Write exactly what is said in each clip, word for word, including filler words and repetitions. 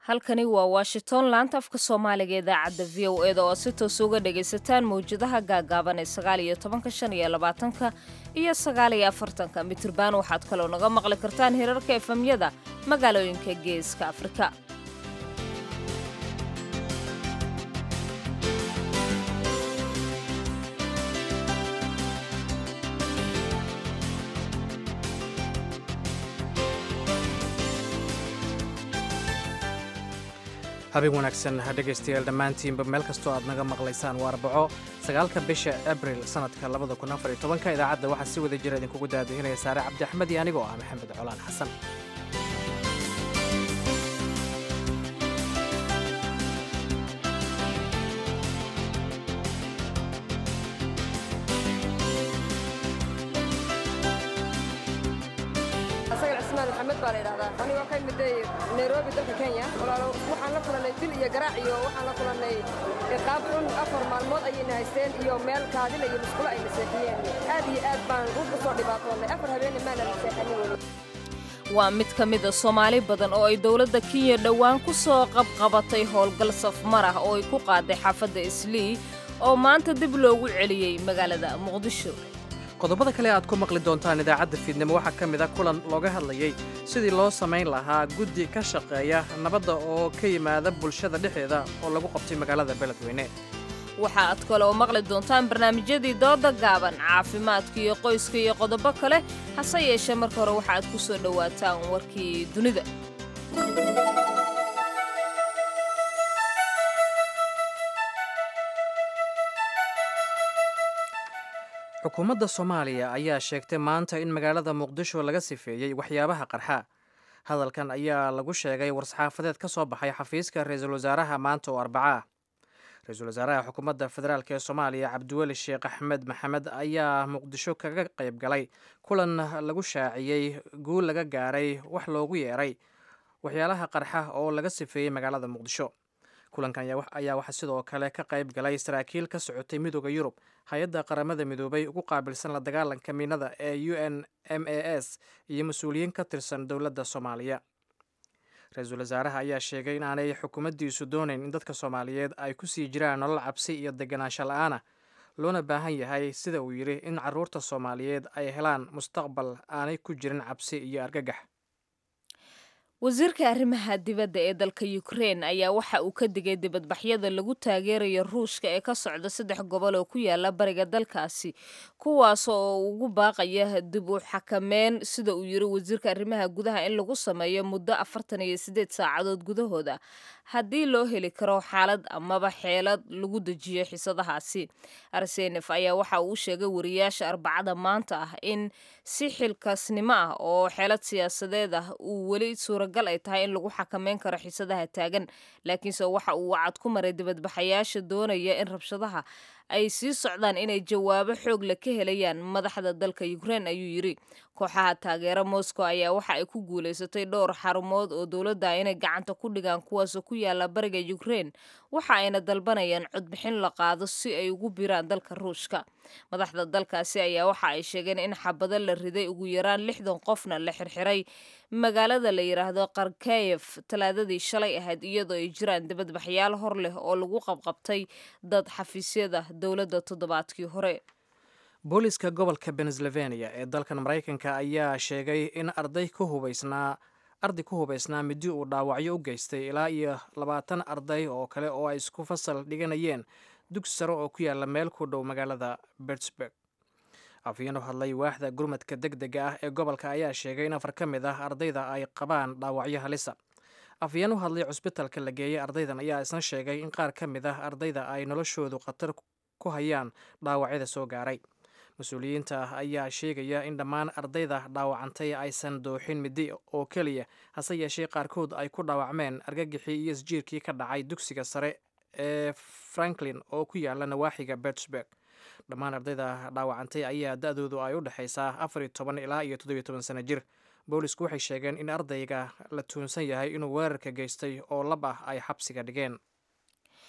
halkani waa washington laanta afka soomaaliga idaacadda v o eda oo si toos uga dhagaysataan mawjadaha gaagaaban ee sagaal iyo tobanka shan iyo labaatanka iyo sagaal iyo afartanka mitirban waxaad kaloo naga maqli kartaan hirarka efemyada magaalooyinka geeska afrika. habeen wanaagsan dhegaystayaal dhammaantiinba meel kastoo aad naga maqlaysaan waa arbaco sagaalka bisha abril sanadka labada kun afar iyo tobanka idaacadda waxaa si wada jira idinkugu daadihinaya saare cabdi axmed iyo anigoo ah maxamed colaan xasan. anigoo ka imid nairobi dalka kenya waxaan la kulanay dil iyo garaac iyo waxaan la kulanay qaab xun afar maalmood ayayna haysteen iyo meel kaadila iyo musqulo ayna seexiyeen aad iyo aad baan u soo dhibaatoonnay afar habeenna maana la seexanin. waa mid ka mid a soomaali badan oo ay dowladda kenya dhowaan ku soo qabqabatay howlgal safmar ah oo ay ku qaaday xaafadda islii oo maanta dib loogu celiyey magaalada muqdisho. qodobada kale aad ku maqli doontaan idaacadda fiidnimo waxaa ka mid a kulan looga hadlayey sidii loo samayn lahaa guddi ka shaqeeya nabadda oo ka yimaada bulshada dhexdeeda oo lagu qabtay magaalada beledweyne. waxa aad kaloo maqli doontaan barnaamijyadii dooda gaaban caafimaadka iyo qoyska iyo qodobo kale hase yeeshee marka hore waxa aad ku soo dhowaataan warkii dunida. xukuumadda soomaaliya ayaa sheegtay maanta in magaalada muqdisho laga sifeeyey waxyaabaha qarxa. hadalkan ayaa lagu sheegay war-saxaafadeed ka soo baxay xafiiska ra-iisul wasaaraha maanta oo arbaca ah. ra-iisul wasaaraha xukuumadda federaalk ee soomaaliya cabdiweli sheekh axmed maxamed ayaa muqdisho kaga qayb galay kulan lagu shaaciyey guul laga gaaray wax loogu yeeray waxyaalaha qarxa oo laga sifeeyey magaalada muqdisho. kulankan ayaa waxaa sidoo kale ka qayb galay saraakiil ka socotay midooda yurub, hay-adda qaramada midoobay ugu qaabilsan la dagaalanka miinada ee u n m a s iyo mas-uuliyiin ka tirsan dowladda soomaaliya. ra-iisul wasaaraha ayaa sheegay in aanay xukuumaddiisu doonayn in dadka soomaaliyeed ay ku sii jiraan nolol cabsi iyo deganaansho la-aana, loona baahan yahay sida uu yidhi in carruurta soomaaliyeed ay helaan mustaqbal aanay ku jirin cabsi iyo argagax. wasiirka arrimaha dibadda ee dalka Ukraine ayaa waxa uu ka digay dibadbaxyada lagu taageerayo Ruushka ee ka socda saddex gobol oo ku yaala bariga dalkaasi, kuwaas oo ugu baaqaya dib u xakameyn sida uu yiri wasiirka arrimaha gudaha in lagu sameeyo muddo afartan iyo siddeed saacadood gudahooda haddii loo heli karo xaalad amaba xeelad lagu dejiyo xisadahaasi. Arsenef ayaa waxa uu sheegay wariyaasha arbacada maanta ah in si xilkaasnimo ah oo xeelad siyaasadeed ah uu weli suuragal ay tahay in lagu xakameyn karo xisadaha taagan, laakiinse waxa uu wacad ku maray dibadbaxayaasha doonaya in rabshadaha ay sii socdaan inay jawaabo xoog leh ka helayaan madaxda dalka Ukraine ayuu yiri. kooxaha taageera Moscow ayaa waxa ay ku guuleysatay dhowr xarumood oo dowladda inay gacanta ku dhigaan kuwaas oo ku yaala bariga Ukraine, waxa ayna dalbanayaan codbixin la qaado si ay ugu biraan dalka Ruushka. madaxda dalkaasi ayaa waxa ay sheegeen in xabado la riday ugu yaraan lixdan qofna la xirxiray magaalada la yiraahdo Kharkiv talaadadii shalay ahayd, iyadoo ay jiraan dibadbaxyaal hor leh oo lagu qabqabtay dad xafiisyada dowladda toddobaadkii hore. booliska gobolka Pennsylvania ee dalkan Maraykanka ayaa sheegay in arday ku hubaysnaa arday ku hubaysnaa midi uu dhaawacyo u geystay ilaa iyo labaatan arday oo kale oo ay isku fasal dhiganayeen dugsi sare oo ku yaala meel ku dhow magaalada Pittsburgh. afhayeen u hadlay waaxda gurmadka degdega ah ee gobolka ayaa sheegay in afar ka mid ah ardayda ay qabaan dhaawacyo halisa. afhayeen u hadlay cusbitalka la geeyey ardaydan ayaa isna sheegay in qaar ka mid ah ardayda ay noloshoodu khatar ku hayaan dhaawacyada soo gaaray. mas-uuliyiinta ah ayaa sheegaya in dhammaan ardayda dhaawacantay aysan dooxin midi oo keliya, hase yeeshee qaarkood ay ku dhaawacmeen argagixii iyo isjiirkii ka dhacay dugsiga sare ee Franklin oo ku yaala nawaaxiga Pittsburgh. dhammaan ardayda dhaawacantay ayaa da-doodu ay u dhexaysaa afar iyo toban ilaa iyo toddobiyo toban sano jir. boolisku waxay sheegeen in ardayga la tuunsan yahay inuu weerarka geystay oo lab ah ay xabsiga dhigeen.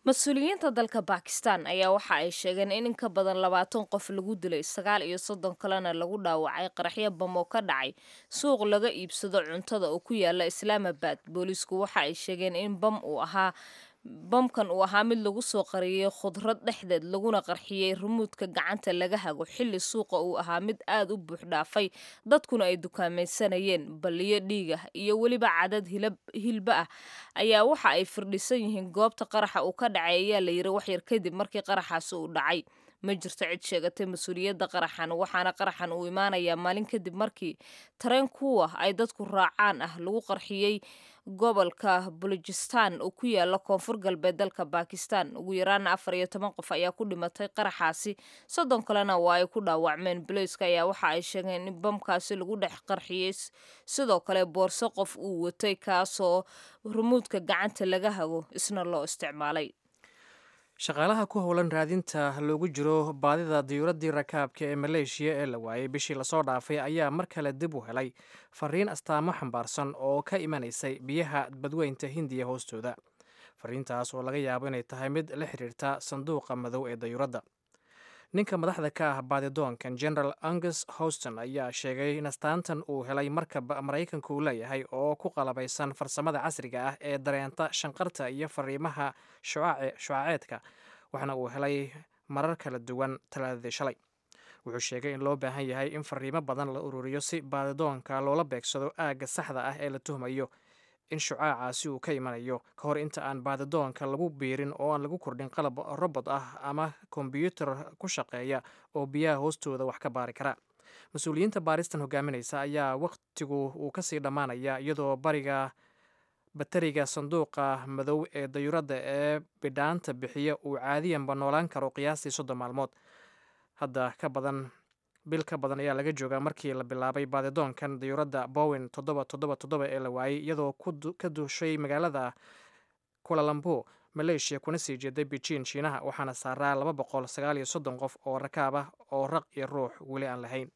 mas-uuliyiinta dalka bakistan ayaa waxa ay sheegeen in in ka badan labaatan qof lagu dilay sagaal iyo soddon kalena lagu dhaawacay qaraxyo bam oo ka dhacay suuq laga iibsado cuntada oo ku yaala islaamabad. booliisku waxa ay sheegeen in bam uu ahaa bamkan uu ahaa mid lagu soo qariyey khudrad dhexdeed laguna qarxiyey rumuudka gacanta laga hago xilli suuqa uu ahaa mid aad u buux dhaafay dadkuna ay dukaamaysanayeen. balliyo dhiig ah iyo weliba cadad hilba ah ayaa waxa ay firdhisan yihiin goobta qaraxa uu ka dhacay ayaa la yiri waxyar kadib markii qaraxaasi uu dhacay. ma jirto cid sheegatay mas-uuliyadda qaraxan, waxaana qaraxan uu imaanayaa maalin kadib markii tareen kuwa ay dadku raacaan ah lagu qarxiyey gobolka Balochistan oo ku yaala koonfur galbeed dalka Bakistan. ugu yaraan afar iyo toban qof ayaa ku dhimatay qaraxaasi, soddon kalena waa ay ku dhaawacmeen. booliiska ayaa waxa ay sheegeen in bamkaasi lagu dhex qarxiyey sidoo kale boorso qof uu watay kaasoo rumuudka gacanta laga hago isna loo isticmaalay. shaqaalaha ku howlan raadinta loogu jiro baadida diyuuraddii rakaabka ee maleeshiya ee la waayey bishii lasoo dhaafay ayaa mar kale dib u helay fariin astaamo xambaarsan oo ka imanaysay biyaha badweynta hindiya hoostooda. fariintaas oo laga yaabo inay tahay mid la xiriirta sanduuqa madow ee dayuuradda. ninka madaxda ka ah baadidoonkan general angus houston ayaa sheegay in astaantan uu helay markab maraykanka uu leeyahay oo ku qalabaysan farsamada casriga ah ee dareenta shanqarta iyo fariimaha shucaaceedka, waxaana uu helay marar kala duwan talaadadii shalay. wuxuu sheegay in loo baahan yahay in fariimo badan la ururiyo si baadidoonka loola beegsado aagga saxda ah ee la tuhmayo in shucaacaasi uu ka imanayo ka hor inta aan baadidoonka lagu biirin oo aan lagu kordhin qalab robot ah ama kombyuutar ku shaqeeya oo biyaha hoostooda wax ka baari kara. mas-uuliyiinta baaristan hogaaminaysa ayaa wakhtigu uu kasii dhammaanaya iyadoo bariga batariga sanduuqa madow ee dayuuradda ee bidhaanta bixiya uu caadiyanba noolaan karo qiyaastii soddon maalmood. hadda ka badan bil ka badan ayaa laga joogaa markii la bilaabay baadidoonkan dayuuradda bowen toddoba toddoba toddoba ee la waayey iyadoo ka duushay magaalada kulalambur maleeshiya kuna sii jeeday beijing shiinaha, waxaana saaraa laba boqol sagaal iyo soddon qof oo rakaab ah oo raq iyo ruux weli aan lahayn.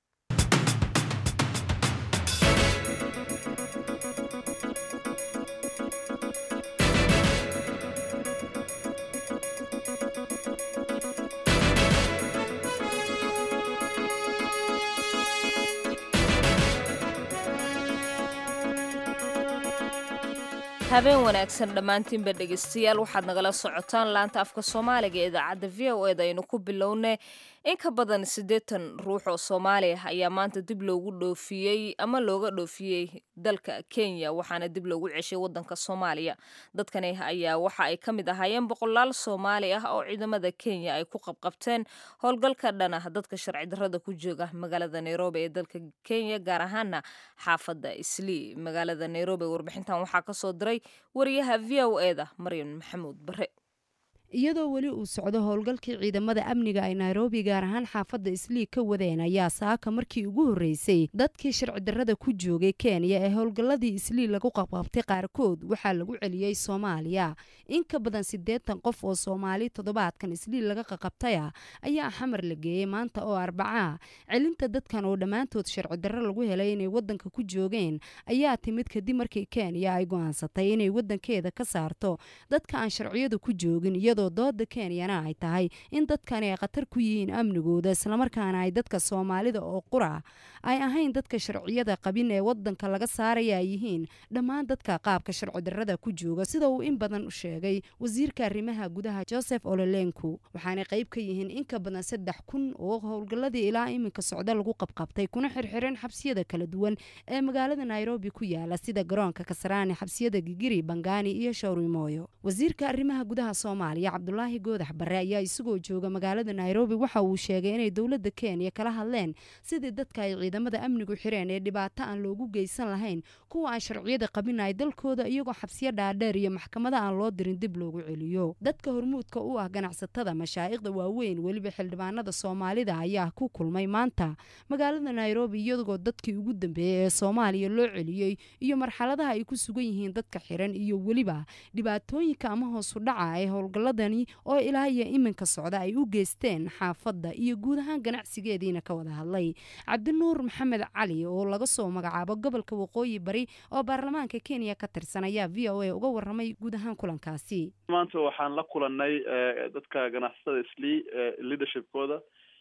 habeen wanaagsan dhammaantiinba dhegaystayaal, waxaad nagala socotaan laanta afka soomaaliga ee idaacadda v o eda. aynu ku bilownay in ka badan siddeetan ruux oo soomaali ah ayaa maanta dib loogu dhoofiyey ama looga dhoofiyey dalka Kenya, waxaana dib loogu ceshay wadanka Soomaaliya. dadkani ayaa waxa ay ka mid ahaayeen boqolaal Soomaali ah oo ciidamada Kenya ay ku qabqabteen howlgalka dhana dadka sharci darrada ku jooga magaalada Nairobi ee dalka Kenya, gaar ahaana xaafadda Islii magaalada Nairobi. warbixintan waxaa ka soo diray wariyaha v o eda Maryam Maxamuud Bare. iyadoo weli uu socdo howlgalkii ciidamada amniga ay Nairobi gaar ahaan xaafadda Islii ka wadeen ayaa saaka markii ugu horeysay dadkii sharci darrada ku joogay Kenya ee howlgalladii Islii lagu qabqabtay qaarkood waxaa lagu celiyey Soomaaliya. in ka badan siddeetan qof oo Soomaali toddobaadkan Islii laga qabqabtay ayaa xamar la geeyey maanta oo Arbaca. celinta dadkan oo dhammaantood sharci darro lagu helay inay wadanka ku joogeen ayaa timid kadib markii Kenya ay go'aansatay inay wadankeeda ka saarto dadka aan sharciyadu ku joogin, iyadoo dooda Kenyana ay tahay in dadkani ay khatar ku yihiin amnigooda, islamarkaana ay dadka Soomaalida oo qura ay ahayn dadka sharciyada qabin ee wadanka laga saaraya ay yihiin dhammaan dadka qaabka sharci darrada ku jooga, sida uu in badan u sheegay wasiirka arrimaha gudaha Joseph Olelenku. waxaana qayb ka yihiin in ka badan saddex kun oo howlgalladii ilaa iminka socda lagu qabqabtay kuna xirxiran xabsiyada kala duwan ee magaalada Nairobi ku yaala sida garoonka Kasarani, xabsiyada Gigiri, Bangani iyo Shawrimoyo. wasiirka arrimaha gudaha Soomaaliya Cabdulaahi Goodax Bare ayaa isagoo jooga magaalada Nairobi waxa uu sheegay inay dowladda Kenya kala hadleen sidii dadka ay ciidamada amnigu xireen ee dhibaato aan loogu geysan lahayn kuwa aan sharciyada qabin ay dalkooda iyagoo xabsiyo dhaadheer iyo maxkamada aan loo dirin dib loogu celiyo. dadka hormuudka u ah ganacsatada, mashaayikhda waaweyn, weliba xildhibaanada Soomaalida ayaa ku kulmay maanta magaalada Nairobi iyagoo dadkii ugu dambeeyay ee Soomaaliya loo celiyey iyo marxaladaha ay ku sugan yihiin dadka xiran iyo weliba dhibaatooyinka ama hoos u dhaca ee howlgallada howlgalladani oo ilaa iyo iminka socda ay u geysteen xaafadda iyo guud ahaan ganacsigeediina ka wada hadlay. cabdinuur maxamed cali oo laga soo magacaabo gobolka waqooyi bari oo baarlamaanka kenya ka tirsan ayaa v o a uga waramay guud ahaan kulankaasi. maanta waxaan la kulannay dadka ganacsatada islii leadershipkooda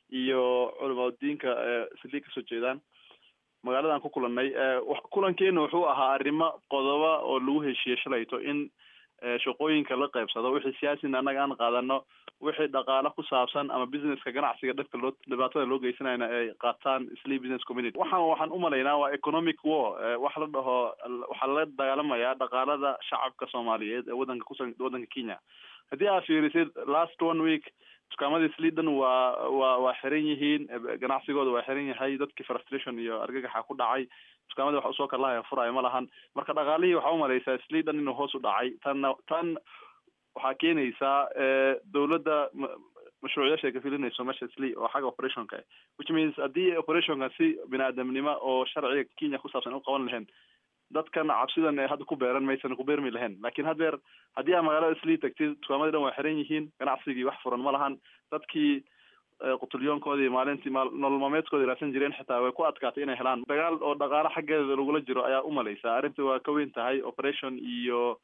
iyo culimadiinka islii kasoo jeedaan magaaladan ku kulannay. kulankeena wuxuu ahaa arrimo qodoba oo lagu heshiiyey shalayto in shaqooyinka la qaybsado, wixii siyaasina annaga aan qaadano, wixii dhaqaale ku saabsan ama businesska ganacsiga dadka loo dhibaatada loo geysanayna ay qaataan Islii Business Community. waxaan waxaan u malaynaa waa economic war, wax la dhaho waxaa la dagaalamayaa dhaqaalada shacabka Soomaaliyeed ee wadanka kusan wadanka Kenya. haddii aad fiirisid last one week dukaamada Islii waa waa waa xiran yihiin, ganacsigooda waa xiran yahay, dadkii frustration iyo argagaxa ku dhacay, dukaamada wax usoo kala furaya ma lahan. marka dhaqaalihii waxaa u malaysaa Islii inuu hoos u dhacay. tan tan waxaa keenaysaa dawladda mashruucyada ka filinayso meesha Islii oo xagga operationka, which means haddii operationka si bini'aadamnimo oo sharciga Kenya ku saabsan u qaban lahayn, dadkan cabsidan ee hadda ku beeran maysan ku beermi lahayn. laakiin haddeer haddii aan magaalada Islii tagtid dukaamada dhan waa xiran yihiin, ganacsigii wax furan ma lahan, dadkii qutulyoonkoodii maalintii nolol maalmeedkoodii raadsan jireen xitaa way ku adkaatay inay helaan. dagaal oo dhaqaale xaggeeda lagula jiro ayaa u malaysaa. arrinta waa ka weyn tahay operation iyo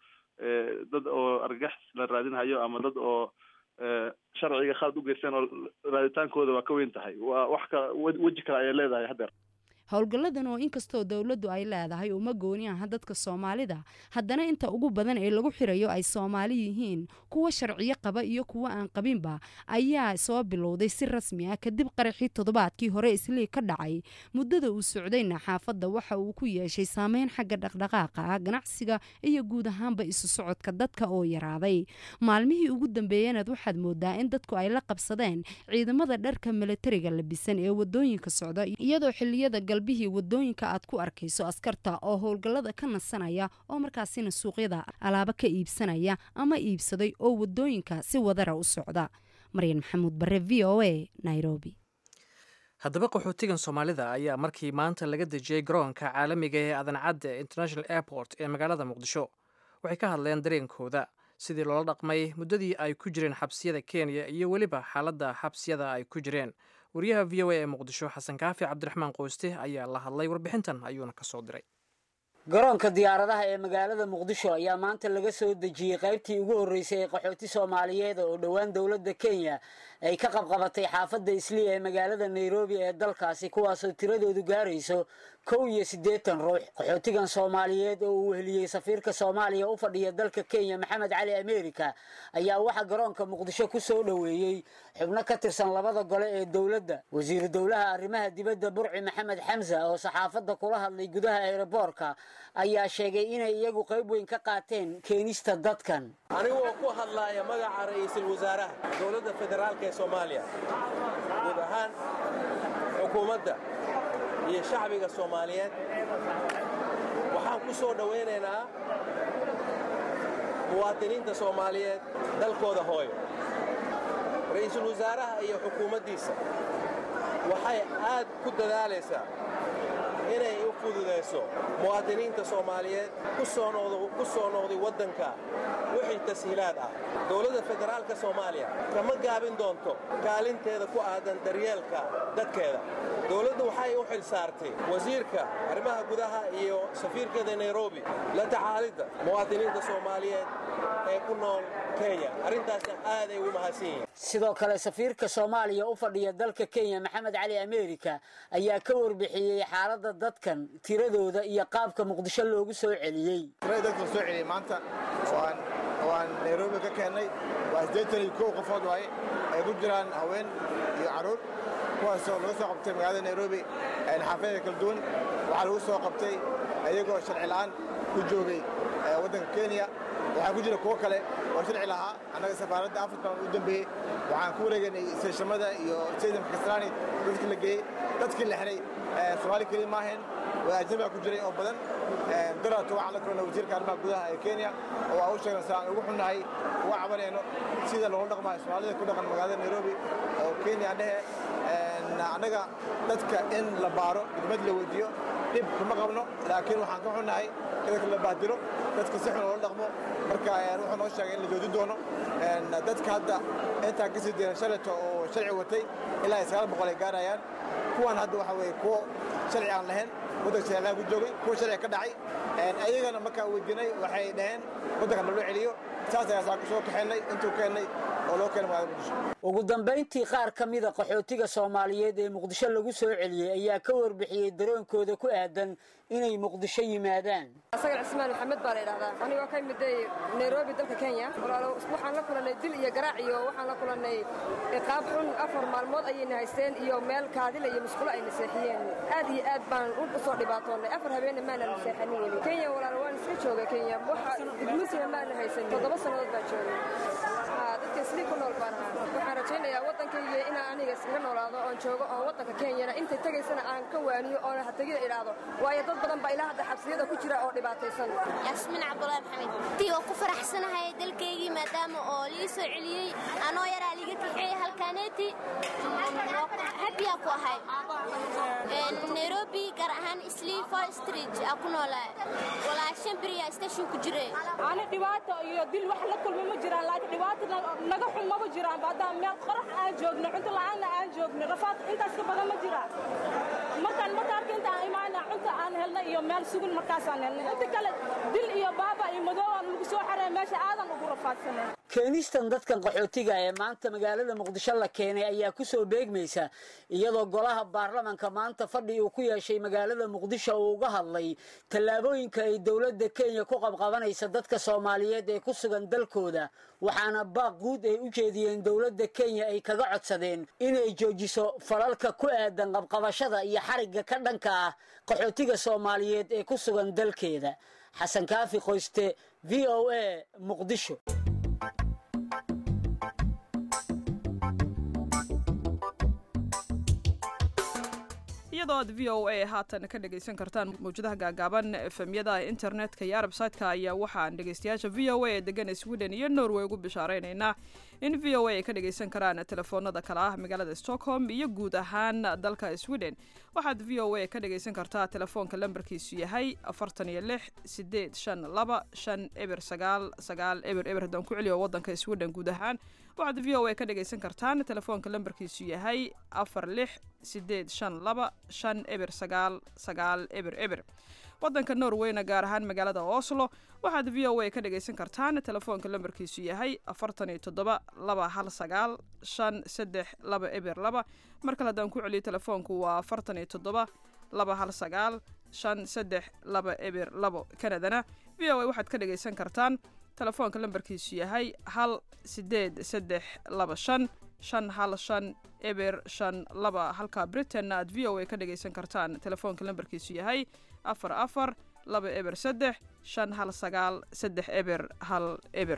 dad oo argagax la raadinhayo ama dad oo sharciga khalad u geysteen oo raaditaankooda waa ka weyn tahay. waa wax ka weji kale ayay leedahay haddeer. howlgalladan oo inkastoo dawladdu ay leedahay uma gooni aha dadka Soomaalida, haddana inta ugu badan ee lagu xirayo ay Soomaali yihiin, kuwa sharciyo qaba iyo kuwa aan qabinba, ayaa soo bilowday si rasmi ah kadib qaraxii toddobaadkii hore Islii ka dhacay. muddada uu socdayna xaafadda waxa uu ku yeeshay saameyn xagga dhaqdhaqaaqa, ganacsiga iyo guud ahaanba isu socodka dadka oo yaraaday. maalmihii ugu dambeeyana waxaad moodaa in dadku ay la qabsadeen ciidamada dharka militariga labisan ee wadooyinka socda, iyadoo xilliyada bihii wadooyinka aad ku arkayso askarta oo howlgallada ka nasanaya oo markaasina suuqyada alaabo ka iibsanaya ama iibsaday oo wadooyinka si wadara u socda. Maryan Maxamuud Barre, V O A, Nairobi. haddaba qaxootigan Soomaalida ayaa markii maanta laga dejiyey garoonka caalamiga ee Aadan Cadde International Airport ee magaalada Muqdisho waxay ka hadleen dareenkooda sidii loola dhaqmay muddadii ay ku jireen xabsiyada Kenya iyo weliba xaaladda xabsiyada ay ku jireen. wariyaha V O A ee Muqdisho Xasan Kaafi Cabdiraxmaan Qoyste ayaa la hadlay, warbixintan ayuuna ka soo diray. garoonka diyaaradaha ee magaalada Muqdisho ayaa maanta laga soo dejiyay qaybtii ugu horeysay ee qaxooti Soomaaliyeed oo dhawaan dawladda Kenya ay ka qabqabatay xaafadda Islii ee magaalada Nairobi ee dalkaasi, kuwaas oo tiradoodu gaarayso kow iyo siddeetan ruux. qaxootigan Soomaaliyeed oo uu heliyay safiirka Soomaaliya u fadhiya dalka Kenya Maxamed Cali America ayaa waxa garoonka Muqdisho ku soo dhaweeyay xubno ka tirsan labada gole ee dawladda. wasiir dawlaha arrimaha dibadda Burci Maxamed Xamza oo saxaafadda kula hadlay gudaha aeroboorka ayaa sheegay inay iyagu qayb weyn ka qaateen keenista dadkan. anigoo ku hadlaya magaca ra'iisul wasaaraha dawladda federaalka ee Soomaaliya, guud ahaan xukuumadda iyo shacbiga Soomaaliyeed, waxaan ku soo dhaweynaynaa muwaadiniinta Soomaaliyeed dalkooda hooyo. ra'iisul wasaaraha iyo xukuumaddiisa waxay aad ku dadaalaysaa inay u fududeyso muwaadiniinta Soomaaliyeed ku soo noqdo ku soo noqday wadanka wixii tashiilaad ah. dawladda federaalka Soomaaliya kama gaabin doonto kaalinteeda ku aadan daryeelka dadkeeda. dawladdu waxay u xil saartay wasiirka arrimaha gudaha iyo safiirkeeda Nairobi la tacaalida muwaadiniinta Soomaaliyeed ee ku nool Kenya. arrintaas aad ay u mahadsan. sidoo kale safiirka Soomaaliya u fadhiya dalka Kenya Maxamed Cali America ayaa ka warbixiyay xaaladda dadkan, tiradooda iyo qaabka Muqdisho loogu soo celiyay. tirada dadka soo celiyay maanta waan waan Nairobi ka keenay waa siddeetan iyo kow qofood waay ay ku jiraan haween iyo caruur, kuwaas oo laga soo qabtay magaalada Nairobi ee xaafadda kala duwan. waxaa lagu soo qabtay ayagoo sharci la'aan ku joogay wadanka Kenya. waxaa ku jira kuwo kale oo sharci lahaa. annaga safaaradda Afrika u dambeeyay waxaan ku wareegnay seeshamada iyo Saydam Kasrani dadkii la geeyay, dadkii la xiray Soomaali kaliya ma ahayn, waa ajnabi ku jiray oo badan. daraato waxaa la kulannay wasiirka arrimaha gudaha ee Kenya oo aan u sheegnay saan ugu xunnahay uga cabanayno sida loola dhaqmayo Soomaalida ku dhaqan magaalada Nairobi oo Kenya dhehe annaga dadka in la baaro degmad la weydiiyo dhib kuma qabno laakiin waxaan ka xunnahay dadka la bahdiro dadka si xun loola dhaqmo marka wuxuu noo sheegay in la joojin doono dadka hadda intaa ka sii diran shalato oo sharci watay ilaa sagaal boqol ay gaarayaan kuwan hadda waxa weeye kuwo sharci aan lahayn waddanka sharcigaan ku joogay kuwa sharci ka dhacay ayagana markaa weydiinay waxay dhaheen waddanka naloo celiyo saas ayaa soo kaxeennay intuu keennay oo loo keenay magaalada muqdisho ugu dambayntii qaar ka mida qaxootiga soomaaliyeed ee muqdisho lagu soo celiyey ayaa ka warbixiyey dareenkooda ku aadan inay muqdisho yimaadaan asaga cismaan maxamed baa la yidhahdaa anigoo ka miday nairobi dalka kenya walaalo waxaan la kulannay dil iyo garaac iyo waxaan la kulannay iqaab xun afar maalmood ayayna haysteen iyo meel kaadila iyo musqulo ayna seexiyeen aad iyo aad baan u soo dhibaatoonnay afar habeenna maana seexanin weli kenya walaalo waan iska joogay kenya waxa idmusina maana haysan toddoba sannadood baan joogay dadka islii ku nool baan ahaa waxaan rajaynayaa waddankayga inaan aniga iskaga noolaado oon joogo oon waddanka kenyana intay tegaysana aan ka waaniyo oona hategida idhaahdo waayo dad badan baa ilaa hadda xabsiyada ku jira oo dhibaataysan yasmin cabdulaahi maxamed tii oo ku faraxsanahay dalkaygii maadaama oo lii soo celiyey anoo yaraa liga kaxeeyey halkaaneeti habiyaa ku ahay nairobi gaar ahaan islii for street aa ku noolaa walaa shan beriyaa station ku jire ani dhibaato iyo dil wax la kulma ma jiraan laakiin dhibaato naga xun maba jiraan baadaan meel qorax aan joogno cunto la'aanna aan joogno rafaad intaas ka badan ma jiraan markaan mataarka inta aan imaana cunta aan helnay iyo meel sugun markaasaan helnay inta kale dil iyo baaba iyo madoobaan lagu soo xareey meesha aadan ugu rafaadsanay keenistan dadkan qaxootiga ee maanta magaalada muqdisho la keenay ayaa ku soo beegmaysa iyadoo golaha baarlamaanka maanta fadhi uu ku yeeshay magaalada muqdisho uu uga hadlay tallaabooyinka ay dowladda kenya ku qabqabanaysa dadka soomaaliyeed ee ku sugan dalkooda waxaana baaq guud ay u jeediyeen dowladda kenya ay kaga codsadeen inay joojiso falalka ku aadan qabqabashada iyo xarigga ka dhanka ah qaxootiga soomaaliyeed ee ku sugan dalkeeda xasan kaafi qoyste v o a muqdisho iyadoo aad v o a haatan ka dhegaysan kartaan mawjadaha gaagaaban efemyada internetka iyo arbsaytka ayaa waxaan dhegaystayaasha v o a ee degan sweden iyo norway ugu bishaaraynaynaa in v o a ay ka dhegaysan karaan telefoonada kale ah magaalada stockholm iyo guud ahaan dalka sweden waxaad v o a ka dhegaysan kartaa telefoonka lambarkiisu yahay afartan iyo lix sideed shan laba shan eber sagaal sagaal eber eber haddaan ku celiyo wadanka sweden guud ahaan waxaad v o a ka dhegaysan kartaan telefoonka lambarkiisu yahay afar lix sideed shan laba shan eber sagaal sagaal eber eber wadanka norwayna gaar ahaan magaalada oslo waxaad v o a ka dhagaysan kartaan telefoonka lambarkiisu yahay afartan iyo toddoba laba hal sagaal shan saddex laba eber laba mar kale haddaan ku celiyo telefoonku waa afartan iyo toddoba laba hal sagaal shan saddex laba eber labo kanadana v o a waxaad ka dhagaysan kartaan telefoonka lambarkiisu yahay hal sideed saddex laba shan shan hal shan eber shan laba halka britainna aad v o a ka dhagaysan kartaan telefoonka lambarkiisu yahay afar afar laba eber saddex shan hal sagaal saddex eber hal eber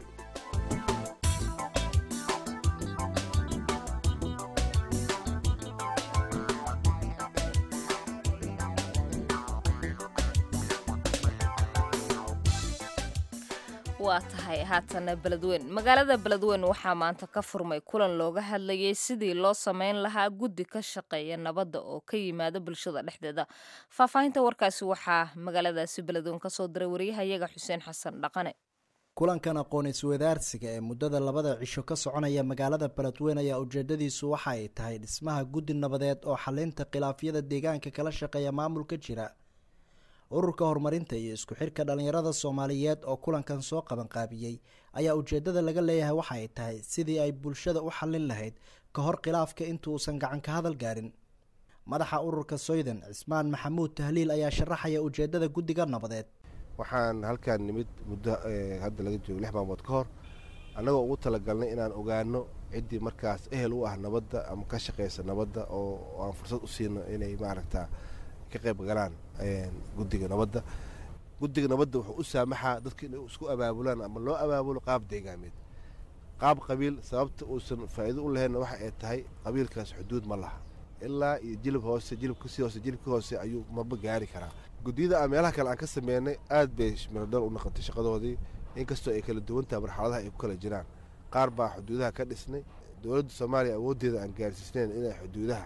waa tahay haatana beledweyn magaalada beledweyn waxaa maanta ka furmay kulan looga hadlayay sidii loo samayn lahaa guddi ka shaqeeya nabadda oo ka yimaada bulshada dhexdeeda faahfaahinta warkaasi waxaa magaaladaasi beledweyn kasoo diray wariyahayaga xuseen xasan dhaqane kulankan aqoon iswadaarsiga ee muddada labada cisho ka soconaya magaalada beledweyn ayaa ujeedadiisu waxa ay tahay dhismaha guddi nabadeed oo xalinta khilaafyada deegaanka kala shaqeeya maamulka jira ururka horumarinta iyo isku xirka dhalinyarada soomaaliyeed oo kulankan soo qabanqaabiyey ayaa ujeedada laga leeyahay waxa ay tahay sidii ay bulshada u xallin lahayd ka hor khilaafka intuusan gacan ka hadal gaarin madaxa ururka soydan cismaan maxamuud tahliil ayaa sharaxaya ujeedada guddiga nabadeed waxaan halkaan nimid muddo hadda laga joogo lix maalmood ka hor annagoo ugu talagalnay inaan ogaano ciddii markaas ehel u ah nabadda ama ka shaqeysa nabadda oo aan fursad u siino inay maaragtaa ka qayb galaan guddiga nabadda guddiga nabadda wuxuu u saamaxaa dadka inay isku abaabulaan ama loo abaabulo qaab deegaameed qaab qabiil sababta uusan faa'iido u lahaynna waxa ay tahay qabiilkaas xuduud ma laha ilaa iyo jilib hoose jilib kasii hoose jilib ka hoose ayuu maba gaari karaa guddiyada aan meelaha kale aan ka sameynay aad bay miradhal u noqotay shaqadoodii inkastoo ay kala duwan tahay marxaladaha ay ku kala jiraan qaar baa xuduudaha ka dhisnay dowladda soomaaliya awooddeeda aan gaarsiisnayn inay xuduudaha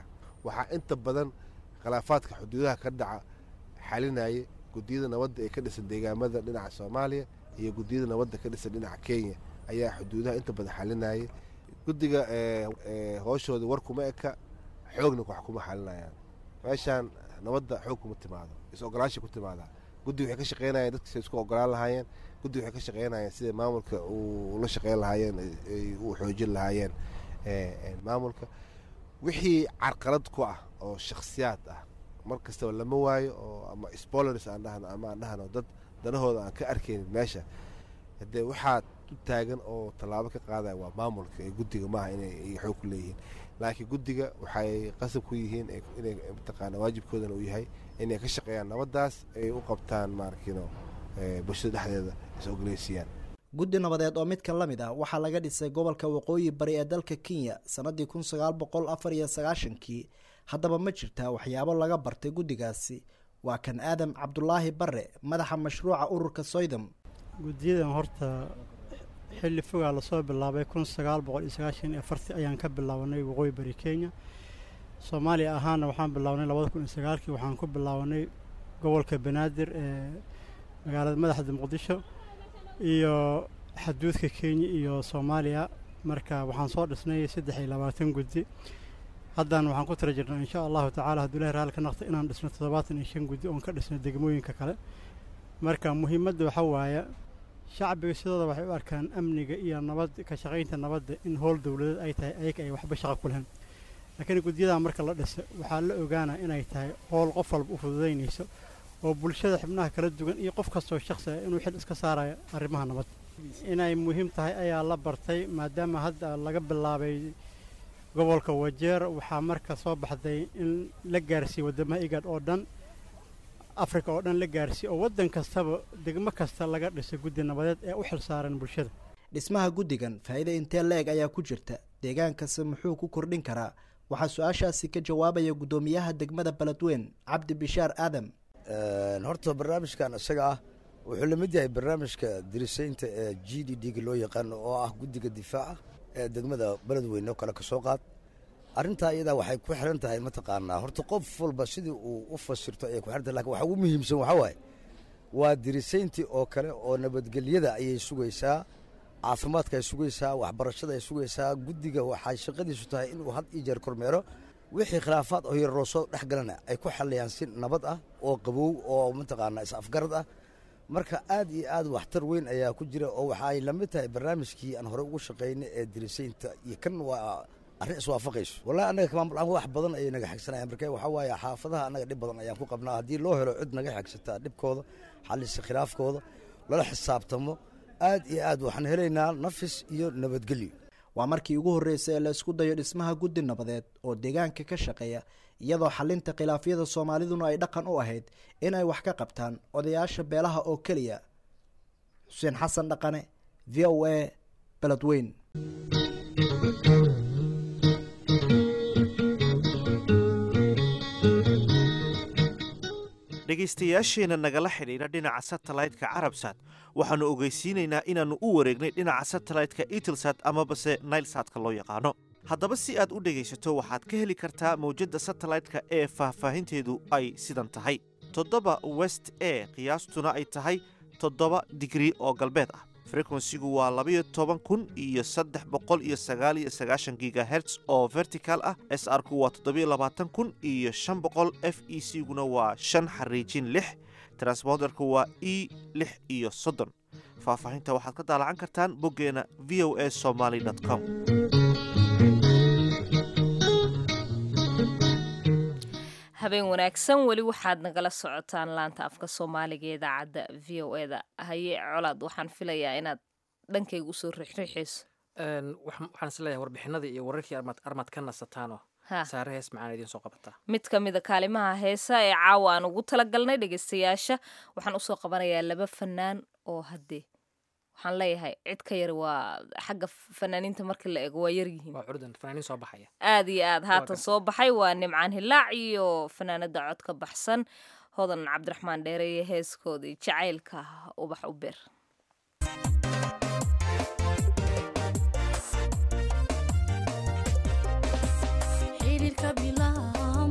waxaa inta badan khilaafaadka xuduudaha ka dhaca xalinaya guddiyada nabadda ee ka dhisan deegaamada dhinaca soomaaliya iyo guddiyada nabadda ka dhisan dhinaca kenya ayaa xuduudaha inta badan xalinayay guddiga hooshooda war kuma eka xoogna wax kuma xalinayaan meeshaan nabadda xoog kuma timaado is-ogolaasha ku timaadaa guddi waxay ka shaqeynayeen dadkiisa isku ogolaan lahaayeen guddi waxay ka shaqeynayeen sida maamulka uu la shaqeyn lahaayeen uu xoojin lahaayeen maamulka wixii carqalad ku ah oo shakhsiyaad ah mar kastaba lama waayo oo ama spoilers aan dhahno ama aan dhahno dad danahooda aan ka arkaynin meesha haddee waxaa u taagan oo tallaabo ka qaadaya waa maamulka ee guddiga maaha inay xoog ku leeyihiin laakiin guddiga waxay qasab ku yihiin inay mataqaana waajibkoodana uu yahay inay ka shaqeeyaan nabaddaas ay u qabtaan maarkino bulshada dhexdeeda is-ogoleysiiyaan guddi nabadeed oo midka la mid ah waxaa laga dhisay gobolka waqooyi bari ee dalka kenya sanadii kun sagaal boqol afar iyo sagaashankii haddaba ma jirtaa waxyaabo laga bartay guddigaasi waa kan aadam cabdulaahi bare madaxa mashruuca ururka soydom guddiyadan horta xilli fogaa lasoo bilaabay kun sagaal boqol iyo sagaashan iyo afartii ayaan ka bilaabanay waqooyi bari kenya soomaaliya ahaana waxaan bilaabnay labada kun iyo sagaalkii waxaan ku bilaabanay gobolka banaadir ee magaalada madaxda muqdisho iyo xaduudka kenya iyo soomaaliya marka waxaan soo dhisnay saddex iyo labaatan guddi haddana waxaan ku tira jirnaa insha allahu tacaala hadduu ilahi raali ka naqta inaan dhisno toddobaatan iyo shan guddi oon ka dhisno degmooyinka kale marka muhiimadda waxaa waaye shacbiga sidooda waxay u arkaan amniga iyo nabad ka shaqaynta nabadda in howl dowladeed ay tahay ayaga ay waxba shaqa ku lehen laakiin guddiyadaa marka la dhisa waxaa la ogaanaa inay tahay howl qof walba u fududaynayso oo bulshada xubnaha kala duwan iyo qof kastoo shakhsi ah inuu xil iska saarayo arrimaha nabad inay muhiim tahay ayaa la bartay maadaama hadda laga bilaabay gobolka wajeer waxaa marka soo baxday in la gaarsiiyo waddamaha igad oo dhan afrika oo dhan la gaarsiiyo oo waddan kastaba degmo kasta laga dhisay guddi nabadeed ee u xil saaran bulshada dhismaha guddigan faa'iido intee la-eg ayaa ku jirta deegaankasi muxuu ku kordhin karaa waxaa su-aashaasi ka jawaabaya guddoomiyaha degmada beledweyn cabdi bishaar aadam horta barnaamijkan isaga ah wuxuu la mid yahay barnaamijka dirisaynta ee g d d ga loo yaqaano oo ah guddiga difaaca ee degmada beledweyne oo kale ka soo qaad arrintaa iyadaa waxay ku xiran tahay mataqaanaa horta qof walba sidii uu u fasirto ayay ku xiran tahay lakin waxa ugu muhiimsan waxaa waaye waa dirisayntii oo kale oo nabadgelyada ayay sugaysaa caafimaadka ay sugaysaa waxbarashada ay sugaysaa guddiga waxay shaqadiisu tahay inuu had iyo jeer kormeero wixii khilaafaad oo yaroo soo dhex galana ay ku xaliyaan si nabad ah oo qabow oo mataqaanaa is-afgarad ah marka aad iyo aad waxtar weyn ayaa ku jira oo waxaay la mid tahay barnaamijkii aan horey ugu shaqaynay ee dirisaynta iyo kan waa arrin iswaafaqayso wallahi annaga maamul aan wax badan ayay naga xigsanayaan marka waxaa waaye xaafadaha annaga dhib badan ayaan ku qabnaa haddii loo helo cid naga xigsataa dhibkooda xalisa khilaafkooda lala xisaabtamo aad iyo aad waxaan helaynaa nafis iyo nabadgelyo waa markii ugu horreysay ee la isku dayo dhismaha guddi nabadeed oo deegaanka ka shaqeeya iyadoo xalinta khilaafyada soomaaliduna ay dhaqan u ahayd in ay wax ka qabtaan odayaasha beelaha oo keliya xuseen xasan dhaqane v o a beledweyn dhegaystayaasheenna nagala xidhiidha dhinaca satellite-ka carabsat waxaannu ogeysiinaynaa inaannu u wareegnay dhinaca satellite-ka itelsat amabase nailsatka loo yaqaano haddaba si aad u dhegaysato waxaad ka heli kartaa mawjadda satellite-ka ee faahfaahinteedu ay sidan tahay toddoba west e qiyaastuna ay tahay toddoba digrii oo galbeed ah frekwensigu waa labayo toban kun iyo saddex boqol iyo sagaal iyo sagaashan gigaherts oo vertical ah s r ku waa toddobiyo labaatan kun iyo shan boqol f e c guna waa shan xariijin lix transponderku waa e lix iyo soddon faahfaahinta waxaad ka daalacan kartaan boggeena v o a somaly com habeen wanaagsan weli waxaad nagala socotaan laanta afka soomaaliga ee idaacadda v o e da haye colaad waxaan filayaa inaad dhankayga usoo riixriixayso waxaan is leeyahay warbixinadii iyo wararkii armaad ka nasataano saare hees macaan idiin soo qabataa mid ka mida kaalimaha heesa ee caawa aan ugu talagalnay dhegaystayaasha waxaan usoo qabanayaa laba fanaan oo haddee waxaan leeyahay cid ka yar waa xagga fanaaniinta markii la eego waa yaryihiin waa curdan fanaaniin soo baxaya aad iyo aad haatan soo baxay waa nimcaan hilaac iyo fanaanada cod ka baxsan hodan cabdiraxmaan dheere iyo heeskoodii jacaylka ubax u beer xiriirka bilaw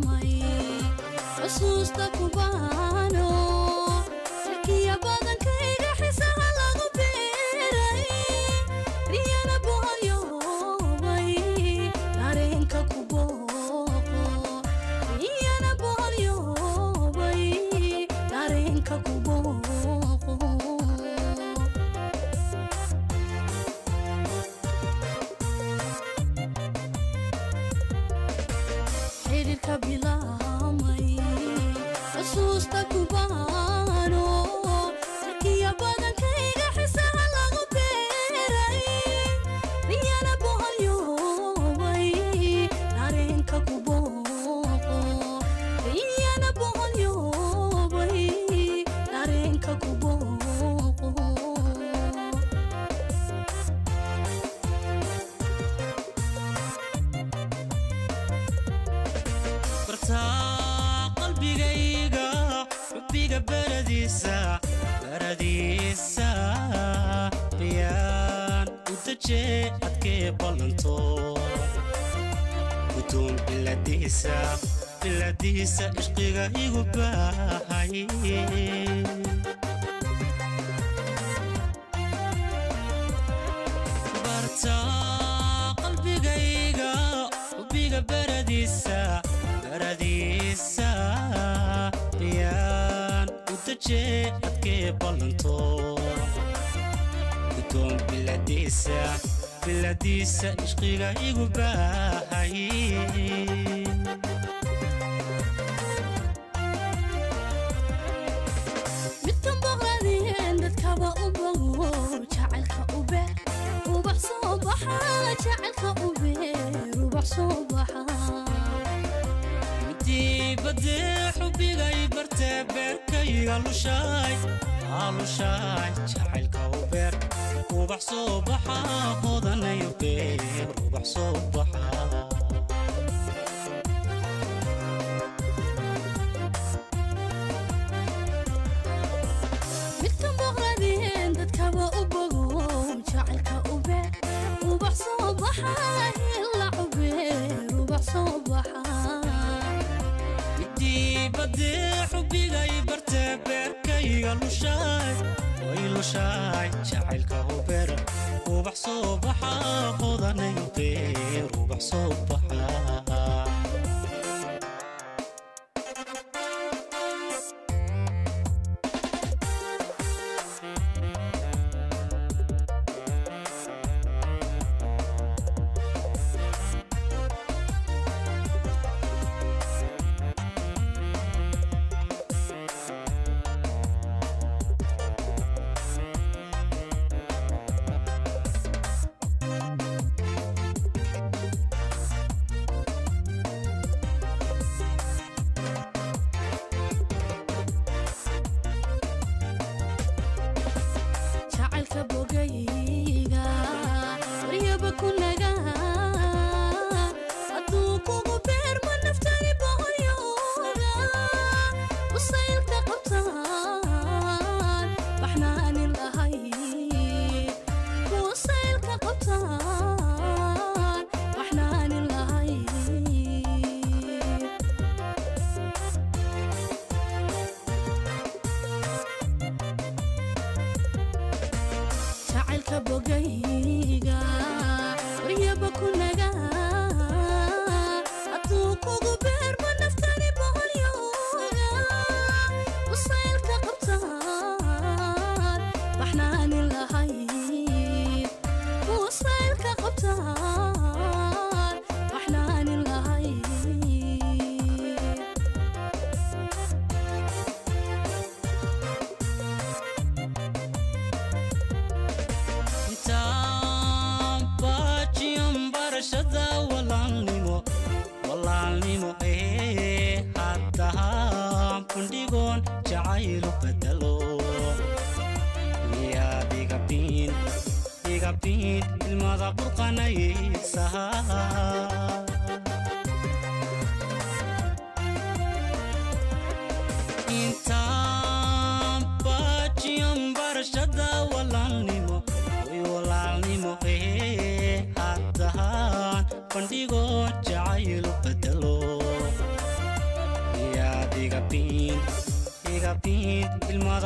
bandhigo jacayl bedelo yaadiga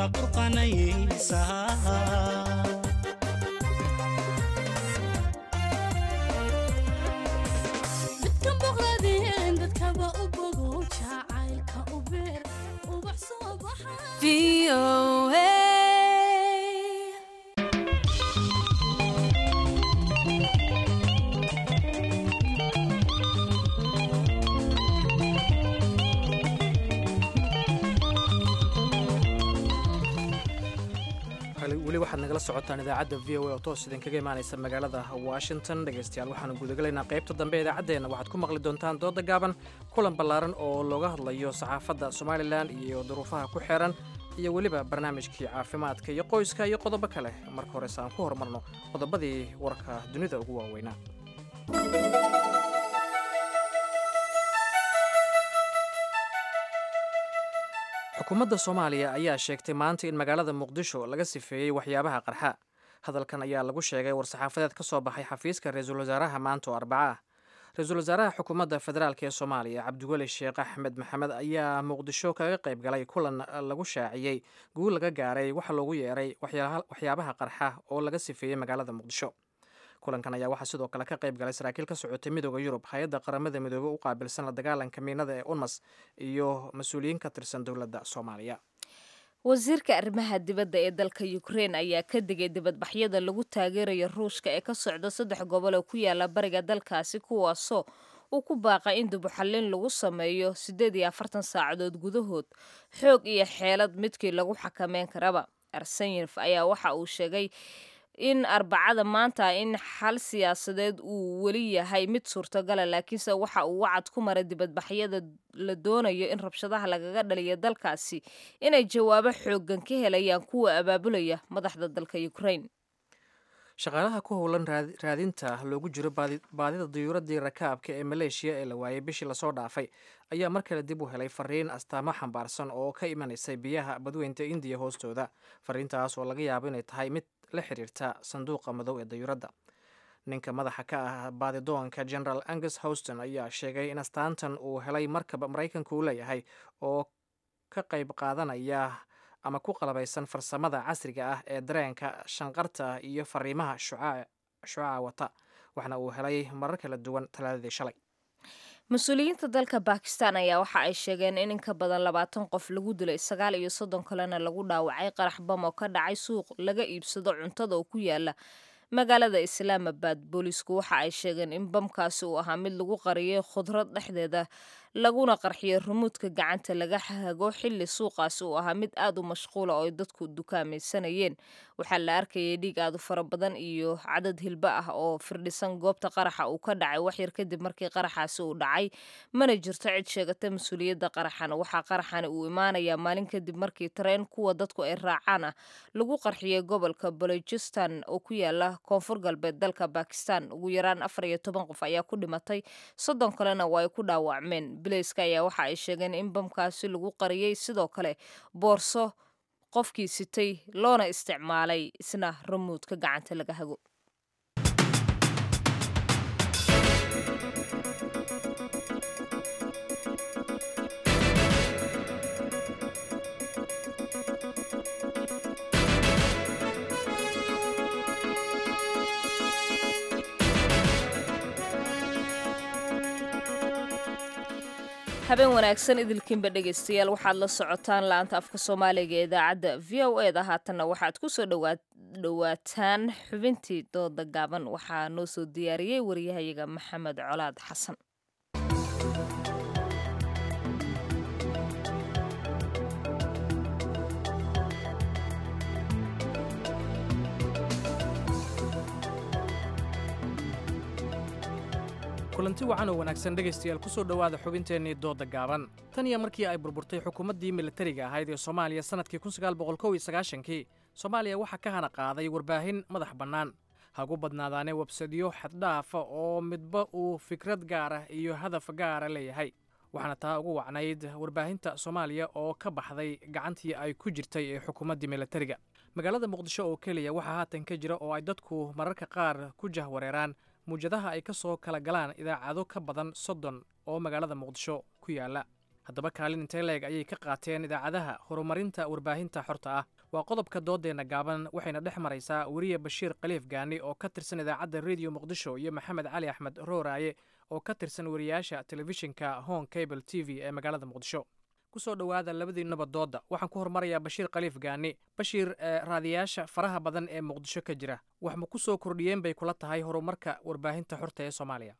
barwaqa burqanaysa dadkan boqradeen dadkaba u bogo jacaylka u beer ubax soo baxa V O A weli waxaad nagala socotaan idaacadda v o a oo toos idinkaga imaanaysa magaalada washington dhegaystayaal waxaanu gudagalaynaa qaybta dambe ee idaacaddeenna waxaad ku maqli doontaan dooda gaaban kulan ballaaran oo looga hadlayo saxaafadda somalilan iyo duruufaha ku xeeran iyo weliba barnaamijkii caafimaadka iyo qoyska iyo qodobo kale marka horese aan ku horumarno qodobadii warka dunida ugu waaweynaa xukuumadda soomaaliya ayaa sheegtay maanta in magaalada muqdisho laga sifeeyey waxyaabaha qarxa hadalkan ayaa lagu sheegay war-saxaafadeed ka soo baxay xafiiska ra-iisul wasaaraha maanta oo arbaca ah ra-iisul wasaaraha xukuumadda federaalk ee soomaaliya cabdiweli sheekh axmed maxamed ayaa muqdisho kaga qayb galay kulan lagu shaaciyey guul laga gaaray waxa loogu yeeray waxyaabaha qarxa oo laga sifeeyey magaalada muqdisho kulankan ayaa waxaa sidoo kale ka qayb galay saraakiil ka socotay midooda yurub hay-adda qaramada midoobe u qaabilsan la dagaalanka miinada ee unmas iyo mas-uuliyiin ka tirsan dowladda soomaaliya wasiirka arrimaha dibadda ee dalka ukrein ayaa ka digay dibadbaxyada lagu taageerayo ruushka ee ka socda saddex gobol oo ku yaala bariga dalkaasi kuwaasoo uu ku baaqay in dubuxallin lagu sameeyo siddeed iyo afartan saacadood gudahood xoog iyo xeelad midkii lagu xakameyn karaba arsenyef ayaa waxa uu sheegay in arbacada maanta in xal siyaasadeed uu weli yahay mid suurtogala laakiinse waxa uu wacad ku maray dibadbaxyada la doonayo in rabshadaha lagaga dhaliyo dalkaasi inay jawaabo xoogan ka helayaan kuwa abaabulaya madaxda dalka ukrain shaqaalaha ku howlan raadinta loogu jiro baadida diyuuradii rakaabka ee maleeshiya ee la waayay bishii lasoo dhaafay ayaa mar kale dib u helay fariin astaamo xambaarsan oo ka imanaysay biyaha badweynta indiya hoostooda fariintaas oo laga yaabo inay tahay mid la xiriirta sanduuqa madow ee dayuuradda ninka madaxa ka ah baadidoonka general angus houston ayaa sheegay in astaantan uu helay markaba maraykanka uu leeyahay oo ka qayb qaadanaya ama ku qalabaysan farsamada casriga ah ee dareenka shanqarta iyo fariimaha shucaaca wata waxna uu helay marar kala duwan talaadadii shalay mas-uuliyiinta dalka bakistan ayaa waxa ay sheegeen in in ka badan labaatan qof lagu dilay sagaal iyo soddon kalena lagu dhaawacay qarax bam oo ka dhacay suuq laga iibsado cuntada oo ku yaala magaalada islaamabad boolisku waxa ay sheegeen in bamkaasi uu ahaa mid lagu qariyay khudrad dhexdeeda laguna qarxiyay rumuudka gacanta laga hago xilli suuqaasi uu ahaa mid aad u mashquula oo ay dadku dukaamaysanayeen waxaa la arkayay dhiig aad u fara badan iyo cadad hilba ah oo firdhisan goobta qaraxa uu ka dhacay waxyar kadib markii qaraxaasi uu dhacay mana jirto cid sheegata mas-uuliyadda qaraxan waxaa qaraxani uu imaanayaa maalin kadib markii tareen kuwa dadku ay raacaan ah lagu qarxiyay gobolka balojistan oo ku yaala koonfur galbeed dalka bakistan ugu yaraan afar iyo toban qof ayaa ku dhimatay soddon kalena waa ay ku dhaawacmeen bileyska ayaa waxa ay sheegeen in bamkaasi lagu qariyey sidoo kale boorso qofkii sitay loona isticmaalay isna ramuudka gacanta laga hago habeen wanaagsan idilkiinba dhegaystayaal waxaad la socotaan la-anta afka soomaaliga ee idaacadda v o e da haatanna waxaad ku soo dhowaataan xubintii dooda gaaban waxaa noo soo diyaariyey wariyahayaga maxamed colaad xasan kulanti wacan oo wanaagsan dhegaystayaal ku soo dhowaada xubinteennii dooda gaaban tan iyo markii ay burburtay xukuumaddii militariga ahayd ee soomaaliya sannadkii kun sagaal boqol kow iyo sagaashankii soomaaliya waxaa ka hana qaaday warbaahin madax bannaan hagu badnaadaane websadyo xaddhaafa oo midba uu fikrad gaara iyo hadaf gaara leeyahay waxaana taa ugu wacnayd warbaahinta soomaaliya oo ka baxday gacantii ay ku jirtay ee xukuumaddii militariga magaalada muqdisho oo keliya waxaa haatan ka jira oo ay dadku mararka qaar ku jahwareeraan muwjadaha ay ka soo kala galaan idaacado ka badan soddon oo magaalada muqdisho ku yaala haddaba kaalin intee leeg ayay ka qaateen idaacadaha horumarinta warbaahinta xorta ah waa qodobka doodeenna gaaban waxayna dhex maraysaa weriye bashiir khaliif gaani oo ka tirsan idaacadda rediyo muqdisho iyo maxamed cali axmed rooraaye oo ka tirsan wariyaasha telefishinka hon cable t v ee magaalada muqdisho kusoo dhowaada labadiinaba dooda waxaan ku hormarayaa bashiir khaliif gaani bashiir raadiyaasha faraha badan ee muqdisho ka jira wax ma kusoo kordhiyeen bay kula tahay horumarka warbaahinta xorta ee soomaaliya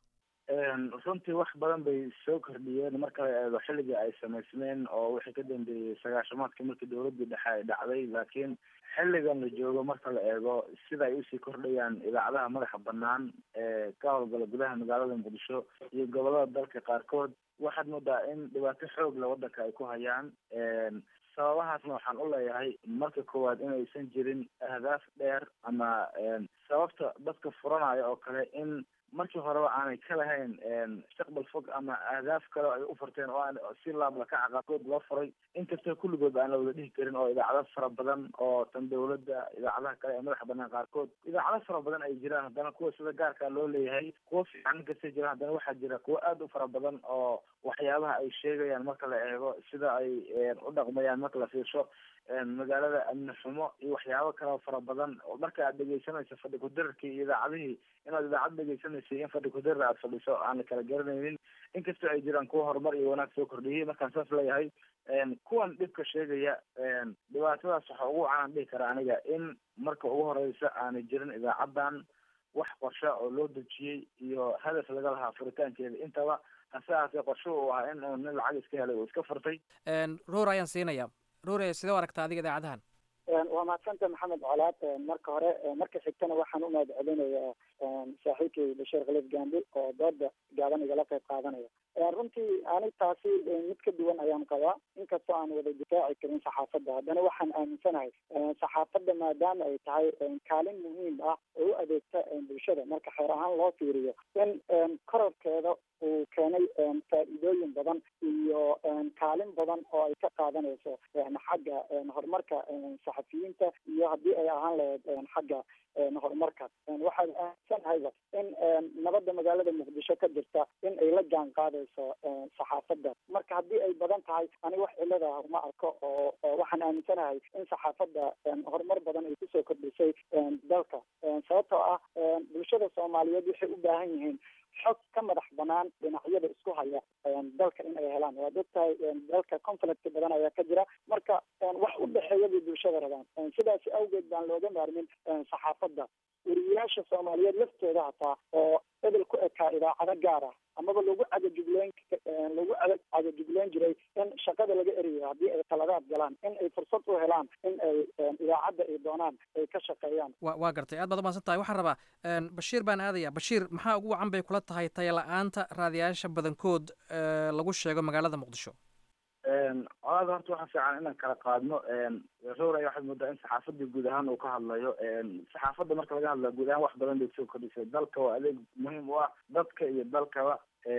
runtii wax badan bay soo kordhiyeen marka la eego xilligii ay samaysmeen oo wixii ka dambeeyey sagaashamaadkii markii dowladii dhexe ay dhacday laakiin xilligan la joogo marka la eego sida ay usii kordhayaan idaacadaha madaxa banaan ee ka howlgala gudaha magaalada muqdisho iyo gobolada dalka qaarkood waxaad moodaa in dhibaato xoog le wadanka ay ku hayaan sababahaasna waxaan u leeyahay marka koowaad inaysan jirin ahdaaf dheer ama sababta dadka furanaya oo kale in markii horeba aanay ka lahayn mustaqbal fog ama ahdaaf kale ay u furteen oo aan si laabla ka caqaaqood loo furay inkastoo kulligood aan la wada dhihi karin oo idaacado fara badan oo tan dawladda idaacadaha kale ee madaxa banaan qaarkood idaacado fara badan ay jiraan haddana kuwa sida gaarkaa loo leeyahay kuwa fiican inkastay jiraan haddana waxaa jira kuwa aada u fara badan oo waxyaabaha ay sheegayaan marka la eego sida ay u dhaqmayaan marka la fiirsho magaalada amni xumo iyo waxyaabo kaleo fara badan marka aad dhegeysanayso fadhi kudirarkii iyo idaacadihii inaad idaacad dhegeysanaysa in fadhi kudirar aad fadhiso aan la kala garanaynin inkastoo ay jiraan kuwa horumar iyo wanaag soo kordhiyey markaan saas leeyahay kuwan dhibka sheegaya dhibaatadaas waxa ugu wacanaan dhihi kara aniga in marka ugu horeysa aanay jirin idaacadan wax qorsha oo loo dejiyey iyo hadaf laga lahaa furitaankeeda intaba hase ahaatee qorsho uu ahaa in uu nin lacag iska helay uu iska furtay roor ayaan siinaya roore sidee u aragtaa adiga idaacadahan waa mahadsanta maxamed colaad marka hore marka xigtana waxaan u mahad celinayaa saaxiibkay bashiir khaliif gaandi oo dooda gaaban igala qayb qaadanaya runtii ani taasi mid ka duwan ayaan qabaa inkastoo aan wada difaaci karin saxaafadda haddana waxaan aaminsanahay saxaafadda maadaama ay tahay kaalin muhiim ah oo u adeegta bulshada marka xeer ahaan loo fiiriyo in kororkeeda uu keenay faa'iidooyin badan iyo kaalin badan oo ay ka qaadanayso xagga horumarka saxafiyiinta iyo haddii ay ahaan lahayd xagga horumarka waxaan aaminsanahayba in nabadda magaalada muqdisho ka jirta in ay la jaan qaadayso saxaafadda marka haddii ay badan tahay aniga wax cilada ma arko oo waxaan aaminsanahay in saxaafadda horumar badan ay kusoo kordhisay dalka sababtoo ah bulshada soomaaliyeed waxay u baahan yihiin xog ka madax banaan dhinacyada isku haya dalka in ay helaan waa dadtahay dalka conflict badan ayaa ka jira marka wax u dhexeeya bay bulshada rabaan sidaas awgeed baan looga maarmin saxaafadda weriyayaasha soomaaliyeed laftooda hataa oo edel ku ekaa idaacado gaar ah amaba lagu cagajugleyn lagu cagajugleyn jiray in shaqada laga eriyo haddii ay qaladaad galaan in ay fursad u helaan in ay idaacadda ay doonaan ay ka shaqeeyaan wa waa gartay aad baad umahadsan tahay waxaan rabaa bashiir baan aadaya bashiir maxaa ugu wacan bay kula tahay taya la-aanta raadiyaasha badankood lagu sheego magaalada muqdisho colaada horta waxaa fiican inaan kala qaadno rooraya waxaad moodaa in saxaafadii guud ahaan uu ka hadlayo saxaafadda marka laga hadlayo guud ahaan wax badan bay soo kordhisay dalka waa adeeg muhiim u ah dadka iyo dalkaba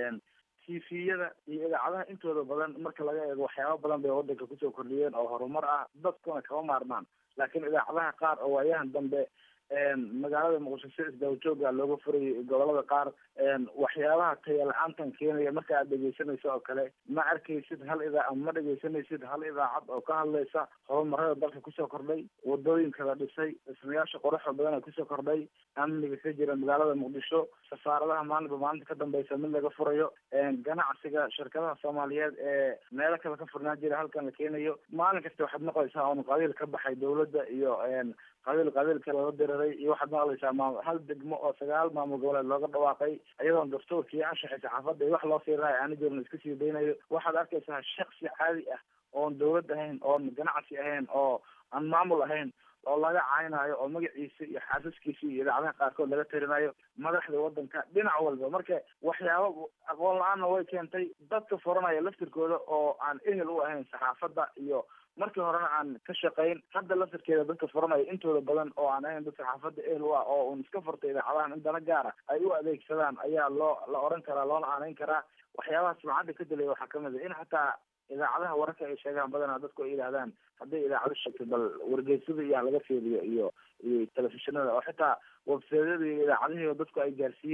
tviyada iyo idaacadaha intooda badan marka laga eego waxyaaba badan bay wadanka kusoo kordhiyeen oo horumar ah dadkuna kama maarmaan laakiin idaacadaha qaar oo waayahan dambe magaalada muqdisho si isdawajooga looga furayay gobolada qaar waxyaabaha taya la-aantan keenaya marka aad dhegeysanayso oo kale ma arkaysid hal idaa ama ma dhegeysanaysid hal idaacad oo ka hadlaysa horumarada dalka kusoo kordhay wadooyinka la dhisay dhismayaasha qoraxda badan ee kusoo kordhay amniga ka jira magaalada muqdisho safaaradaha maalinba maalinta ka dambeysa mid laga furayo ganacsiga shirkadaha soomaaliyeed ee meelo kale ka furnaan jira halkan la keenayo maalin kasta waxaad maqlaysaa un qabiil ka baxay dawladda iyo qabiil qabiilka lala diriray iyo waxaad maqlaysaa maam hal degmo oo sagaal maamul goboleed looga dhawaaqay iyadoon dastuurkii anshaxay saxaafadda iyo wax loo fiirinayo aana jirin iska sii daynayo waxaad arkaysaa shaksi caadi ah oon dawlad ahayn oon ganacsi ahayn oo aan maamul ahayn oo laga caynayo oo magaciisa iyo xaasaskiisa iyo idaacadaha qaarkood laga tirinayo madaxda wadanka dhinac walba marka waxyaaba aqoon la-aanna way keentay dadka furanaya laftirkooda oo aan ehel u ahayn saxaafadda iyo markii horena aan ka shaqayn hadda laftirkeeda dadka furanaya intooda badan oo aan ahayn dad saxaafadda ehel u ah oo un iska furtay idaacadahan in dana gaara ay u adeegsadaan ayaa loo la oran karaa loona aanayn karaa waxyaabaha sumcadda ka dilaya waxaa kamid a in xataa idaacadaha wararka ay sheegaan badanaa dadku ay yidhaahdaan hadday idaacado sheegtay bal wargeysada iyo laga fiiriyo iyo iyo telefishinada oo xitaa websaydyada iyo idaacadihii dadku ay gaarsiiyeen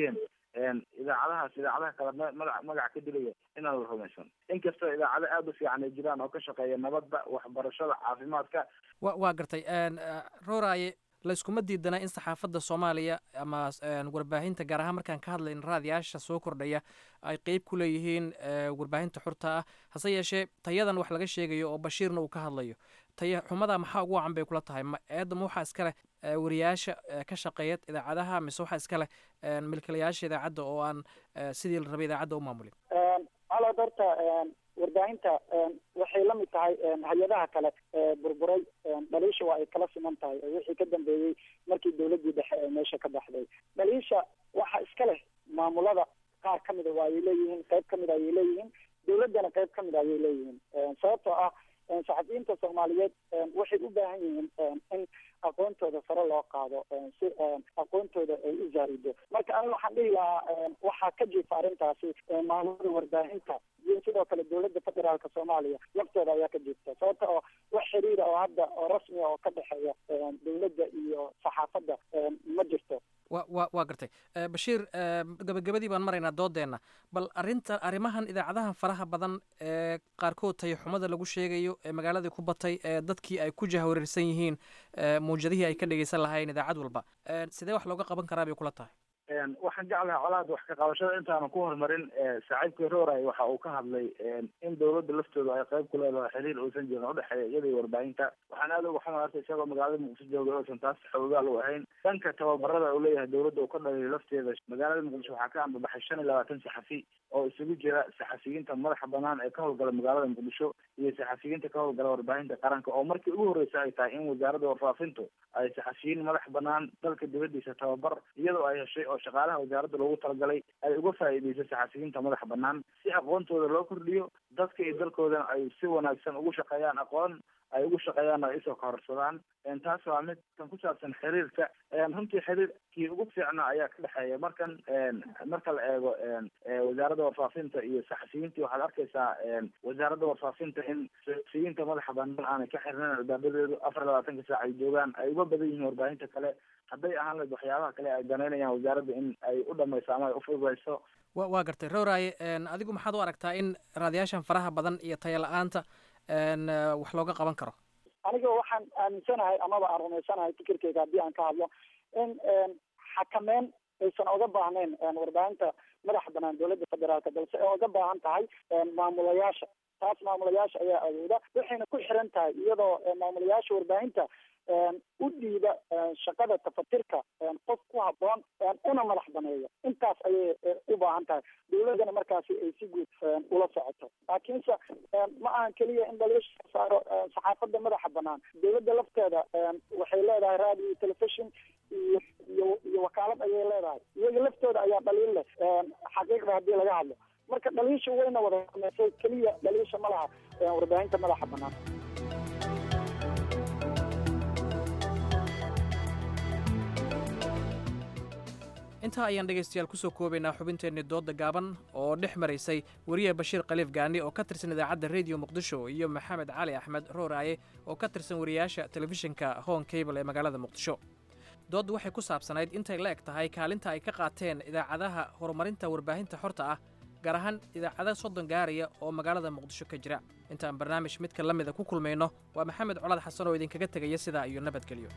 idaacadahaas idaacadaha kale magac magac ka dilaya inaan la rumaysan inkastoo idaacado aada u fiican ay jiraan oo ka shaqeeya nabadda waxbarashada caafimaadka wa waa gartay rooraaye layskuma diidana in saxaafadda soomaaliya ama warbaahinta gaar ahaan markaan ka hadlayn raadiyaasha soo kordhaya ay qeyb ku leeyihiin warbaahinta xurta ah hase yeeshee tayadan wax laga sheegayo oo bashiirna uu ka hadlayo taya xumada maxaa ugu wacan bay kula tahay eedama waxaa iska leh wariyaasha ka shaqeeya idaacadaha mise waxaa iska leh milkilayaasha idaacadda oo aan sidii la rabay idaacadda u maamulin ala horta warbaahinta waxay la mid tahay hay-adaha kale burburay dhaliisha waa ay kala siman tahay oo wixii ka dambeeyey markii dawladdii dhexe ee meesha ka baxday dhaliisha waxa iska leh maamulada qaar ka mida waa ay leeyihiin qayb ka mid ayay leeyihiin dawladdana qayb ka mid ayay leeyihiin sababtoo ah saxafiyiinta soomaaliyeed waxay u baahan yihiin in aqoontooda sare loo qaado si aqoontooda ay u zaarido marka aniga waxaan dhihi lahaa waxaa ka jiifa arrintaasi maamulada warbaahinta iyo sidoo kale dawladda federaalka soomaaliya laftooda ayaa ka jiifta sababta oo wax xiriira oo hadda oo rasmiya oo ka dhexeeya dawladda iyo saxaafadda ma jirto wa wa waa gartay bashiir gabagabadii baan maraynaa doodeenna bal arrinta arrimahan idaacadahan faraha badan ee qaarkood tayo xumada lagu sheegayo ee magaaladii ku batay ee dadkii ay ku jahwareersan yihiin mawjadihii ay ka dhegeysan lahayn idaacad walba sidee wax looga qaban karaa bay kula tahay waxaan jeclahay colaad wax ka qabashada intaanan ku horumarin saaxiibkii rooray waxa uu ka hadlay in dawladda laftooda ay qayb ku leedahay xiriir uusan jirin udhexeeya iyada iyo warbaahinta waxaan aada uga xumaa arta isagoo magaalada muqdisho jooga uusan taas xoogaal u ahayn dhanka tababarada uu leeyahay dawladda uu ka dhaliyo lafteeda magaalada muqdisho waxaa ka ambabaxay shan iyo labaatan saxafi oo isugu jira saxafiyiinta madaxa banaan ee ka howlgala magaalada muqdisho iyo saxafiyiinta ka howlgala warbaahinta qaranka oo markii ugu horreysa ay tahay in wasaaradda warfaafintu ay saxafiyiin madax banaan dalka dibadiisa tababar iyadoo ay heshay oo shaqaalaha wasaaradda loogu talagalay ay uga faa'iideyso saxafiyiinta madaxa banaan si aqoontooda loo kordhiyo dadka iyo dalkoodana ay si wanaagsan ugu shaqeeyaan aqoon ay ugu shaqeeyaan ay isoo kahorsadaan taas waa mid kan ku saabsan xiriirka runtii xiriirkii ugu fiicnaa ayaa ka dhexeeya markan marka la eego wasaaradda warfaafinta iyo saxafiyiintii waxaad arkaysaa wasaaradda warfaafinta in saxafiyiinta madaxa banaan aanay ka xirnayn albaabadeedu afar iyo labaatanka saac ay joogaan ay uga badan yihiin warbaahinta kale hadday ahaan lahayd waxyaabaha kale ay danaynayaan wasaaradda in ay u dhamayso ama ay ufududayso wa waa gartay rowraaye adigu maxaad u aragtaa in raadiyaashan faraha badan iyo taya la-aanta wax looga qaban karo aniga waxaan aaminsanahay amaba aan rumaysanahay fikirkeyga haddii aan ka hadlo in xakameyn aysan oga baahnayn warbaahinta madaxa banaan dawladda federaalka balse ay oga baahan tahay maamulayaasha taas maamulayaasha ayaa awooda waxayna ku xiran tahay iyadoo maamulayaasha warbaahinta u dhiiba shaqada tafatirka qof ku haboon una madax baneeyo intaas ayay u baahan tahay dawladdana markaasi ay si guud ula socoto laakiinse ma ahan keliya in dhaliisha saaro saxaafadda madaxa banaan dawladda lafteeda waxay leedahay radio iyo telefishon iyo iyo iyo wakaalad ayay leedahay iyaga laftooda ayaa dhaliil leh xaqiiqda haddii laga hadlo marka dhaliisha wayna wada sameysay keliya dhaliisha ma laha warbaahinta madaxa banaan intaa ayaan dhegaystayaal kusoo koobaynaa xubinteenni doodda gaaban oo dhex maraysay wariye bashiir khaliif gaani oo ka tirsan idaacadda rediyo muqdisho iyo maxamed cali axmed rooraaye oo ka tirsan wariyaasha telefishinka hon cable ee magaalada muqdisho dooddu waxay ku saabsanayd intay la eg tahay kaalinta ay ka qaateen idaacadaha horumarinta warbaahinta xorta ah gaar ahaan idaacada soddon gaaraya oo magaalada muqdisho ka jira intaan barnaamij midka la mida ku kulmayno waa maxamed colaad xasan oo idinkaga tegaya sidaa iyo nabadgelyo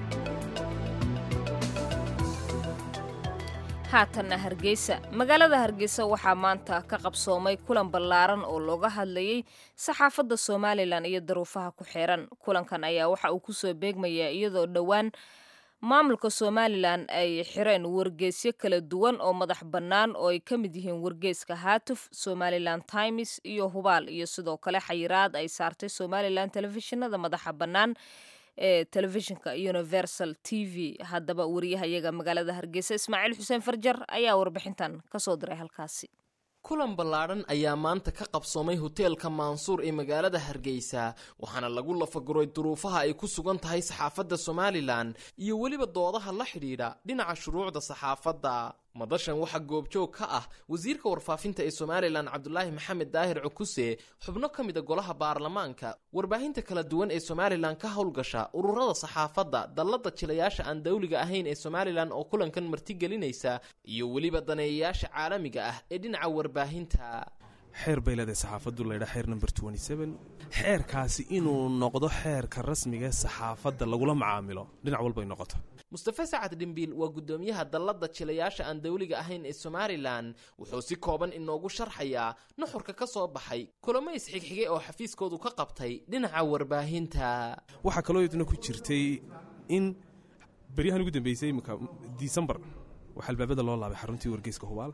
haatanna hargeysa magaalada hargeysa waxaa maanta ka qabsoomay kulan ballaaran oo looga hadlayey saxaafadda somalilan iyo daruufaha ku xiran kulankan ayaa waxa uu kusoo beegmayaa iyadoo dhowaan maamulka somalilan ay xireen wargeysyo kala duwan oo madax bannaan oo ay ka mid yihiin wargeyska haatuf somalilan times iyo hubaal iyo sidoo kale xayiraad ay saartay somalilan telefishinada madaxa bannaan ee telefishinka universal t v haddaba wariyahayaga magaalada hargeysa ismaaciil xuseen farjar ayaa warbixintan kasoo diray halkaasi kulan ballaadhan ayaa maanta ka qabsoomay hoteelka mansuur ee magaalada hargeysa waxaana lagu lafaguray duruufaha ay ku sugan tahay saxaafadda somalilan iyo weliba doodaha la xidhiidha dhinaca shuruucda saxaafadda madashan waxaa goobjoog ka ah wasiirka warfaafinta ee somalilan cabdulaahi maxamed daahir cukuse xubno ka mida golaha baarlamaanka warbaahinta kala duwan ee somalilan ka howlgasha ururada saxaafadda dallada jilayaasha aan dawliga ahayn ee somalilan oo kulankan martigelinaysa iyo weliba daneeyayaasha caalamiga ah ee dhinaca warbaahinta. xeer bay leedahay saxaafaddu laydhaa xeer number xeerkaasi inuu noqdo xeerka rasmiga ee saxaafadda lagula macaamilo dhinac walbay noqoto. mustafa sacad dhimbiil waa guddoomiyaha dallada jilayaasha aan dawliga ahayn ee somalilan wuxuu si kooban inoogu sharxayaa nuxurka ka soo baxay kulamo isxigxigay oo xafiiskoodu ka qabtay dhinaca warbaahinta. waxaa kaloo idna ku jirtay in beryahan ugu dambeysay imika disembar waxaa albaabada loo laabay xaruntii wargeyska hubaal,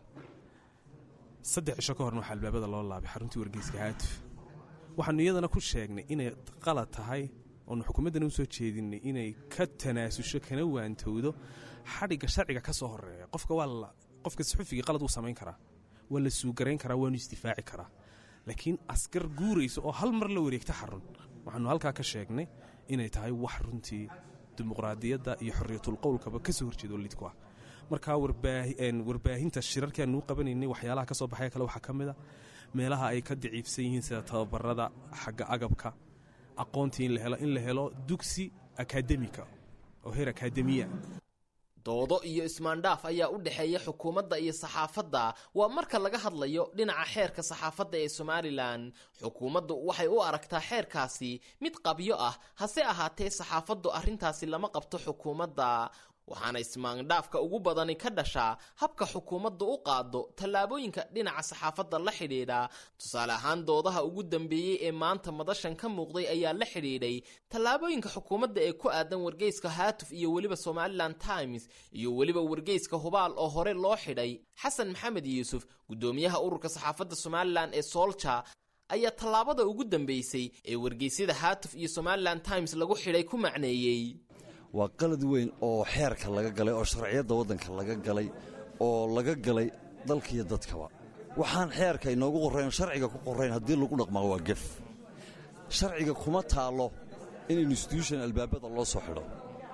saddex cisho ka horna waxaa albaabada loo laabay xaruntii wargeyska haatif. waxaanu iyadana ku sheegnay inay qalad tahay oonu xukuumaddana u soo jeedinay inay ka tanaasusho kana waantowdo xadhigga sharciga ka soo horeeya. qofka waa qofka saxufiga qalad uu samayn karaa, waa la suugarayn karaa, waanu isdifaaci karaa, laakiin askar guuraysa oo hal mar la wareegta xarun waxaanu halkaa ka sheegnay inay tahay wax runtii dimuqraadiyadda iyo xorriyatul qowlkaba ka soo horjeedo lidku ah. markaa warbaahinta shirarkaanu u qabanaynay waxyaalaha ka soo baxaya kale waxaa ka mid a meelaha ay ka daciifsan yihiin sida tababarada xagga agabka, aqoontii in la helo in la helo dugsi akaademika oo heer akaademiya. doodo iyo ismaandhaaf ayaa u dhexeeya xukuumadda iyo saxaafadda waa marka laga hadlayo dhinaca xeerka saxaafadda ee somalilan. xukuumaddu waxay u aragtaa xeerkaasi mid qabyo ah, hase ahaatee saxaafaddu arrintaasi lama qabto xukuumadda, waxaana ismaandhaafka ugu badani ka dhashaa habka xukuumaddu u qaado tallaabooyinka dhinaca saxaafadda la xidhiidha. tusaale ahaan doodaha ugu dambeeyey ee maanta madashan ka muuqday ayaa la xidhiidhay tallaabooyinka xukuumadda ee ku aadan wargeyska haatif iyo weliba somalilan times iyo weliba wargeyska hubaal oo hore loo xidhay. xasan maxamed yuusuf guddoomiyaha ururka saxaafadda somalilan ee soolja ayaa tallaabada ugu dambeysay ee wargeysyada haatif iyo somalilan times lagu xidhay ku macneeyey waa qalad weyn oo xeerka laga galay oo sharciyadda waddanka laga galay oo laga galay dalkiiyo dadkaba. waxaan xeerka inoogu qorrayn sharciga ku qorrayn haddii lagu dhaqmaa waa gef. sharciga kuma taallo in institution albaabada loo soo xidho.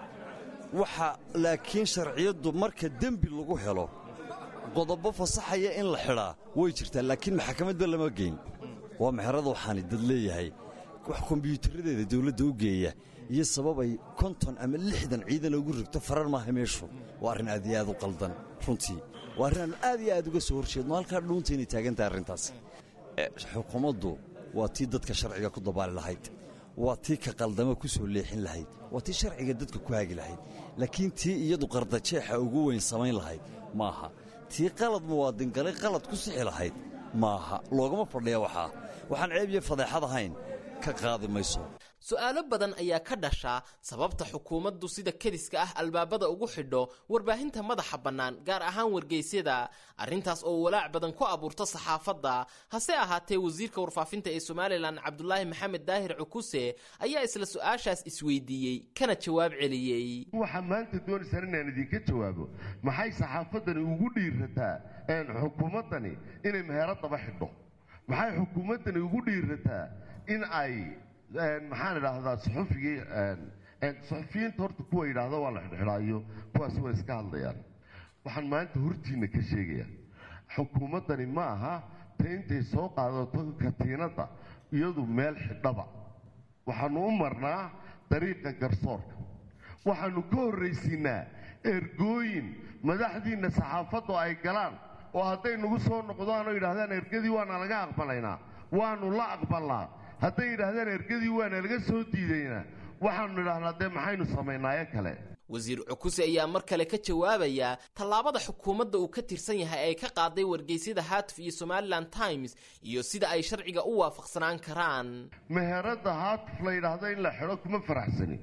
waxa laakiin sharciyaddu marka dembi lagu helo qodobo fasaxaya in la xidhaa way jirtaa, laakiin maxkamadba lama geyn. waa meherada waxaani dad leeyahay wax kombiyuutaradeeda dawladda u geeya iyo sababay konton ama lixdan ciidan ugu rigto farar maaha meeshu. waa arrin aad iyo aad u qaldan runtii. waa arrin aanu aad iyo aad uga soo horjeedno halkaa dhuunta inay taagantahay arrintaas. xukuumaddu waa tii dadka sharciga ku dabaali lahayd, waa tii ka qaldama ku soo leexin lahayd, waa tii sharciga dadka ku haagi lahayd, laakiin tii iyadu qardajeexa ugu weyn samayn lahayd maaha. tii qalad muwaadin galay qalad ku sixi lahayd maaha. loogama fadhiya waxaa waxaan ceeb iyo fadeexad ahayn ka qaadi mayso. su-aalo badan ayaa ka dhashaa sababta xukuumaddu sida kediska ah albaabada ugu xidho warbaahinta madaxa bannaan gaar ahaan wargeysyada, arrintaas oo walaac badan ku abuurta saxaafadda. hase ahaatee wasiirka warfaafinta ee somalilan cabdulaahi maxamed daahir cukuse ayaa isla su-aashaas isweydiiyey kana jawaab celiyey. waxaa maanta doonaysaan inaan idinka jawaabo maxay saxaafaddani ugu dhiirataa xukuumaddani inay meheradaba xidho? maxay xukuumaddani ugu dhiirataa in ay maxaan idhaahdaa suxufigii suxufiyiinta horta kuwa yidhaahda waa la xidhxidhaayo kuwaas way iska hadlayaan. waxaan maanta hortiinna ka sheegayaa xukuumaddani ma aha ta intay soo qaadato katiinadda iyadu meel xidhaba. waxaannu u marnaa dariiqa garsoorka, waxaannu ka horraysiinaa ergooyin madaxdiinna saxaafaddu ay galaan oo hadday nagu soo noqdaan oo yidhahdaan ergadii waana laga aqbalaynaa waannu la aqbalnaa, hadday yidhaahdaan ergadii waana laga soo diidaynaa waxaannu idhahnaa dee maxaynu samaynaayo kale. wasiir cukuse ayaa mar kale ka jawaabaya tallaabada xukuumadda uu ka tirsan yahay ay ka qaaday wargeysyada haatif iyo somalilan times iyo sida ay sharciga u waafaqsanaan karaan. meheradda haatif la yidhaahda in la xidho kuma faraxsani.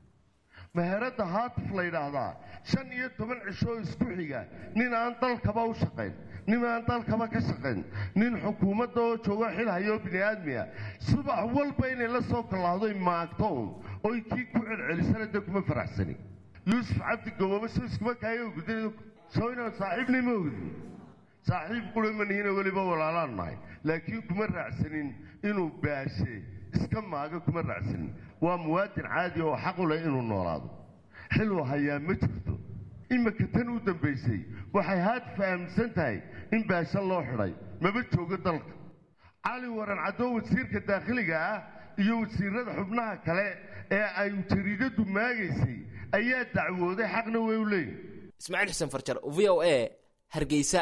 meheradda haatif la yidhaahdaa shan iyo toban cishoo isku xiga nin aan dalkaba u shaqayn, nin aan dalkaba ka shaqayn, nin xukuumadda oo joogo xil hayoo bini aadmiya subax walba inay la soo kalaahdo maagto un oy kii ku celcelisana dee kuma faraxsani. yuusuf cabdi gaboobe soo iskuma kaayo gudin soo inaan saaxiibnay ma ogdin, saaxiib qulamanihiina weliba walaalaan nahay, laakiin kuma raacsanin inuu baashe iska maaga kuma raacsanin. waa muwaadin caadi oo xaq u leh inuu noolaado. xiluu hayaa ma jirto, imika tan u dambaysay waxay haad fahamsan tahay in baasha loo xidhay maba joogo dalka cali waran caddow wasiirka daakhiliga ah iyo wasiirada xubnaha kale ee ay jariidadu maagaysay ayaa dacwooday xaqna way u leeyihin ismaaciil xuseen farjar v o a hargeysa.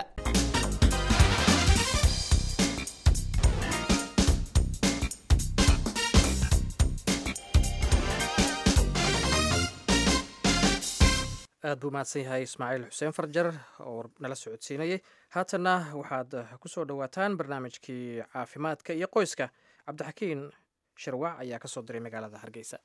aad buu mahadsan yahay ismaaciil xuseen farjar oo nala socodsiinayay. haatanna waxaad ku soo dhowaataan barnaamijkii caafimaadka iyo qoyska. cabdixakiin shirwac ayaa ka soo diray magaalada hargeysa.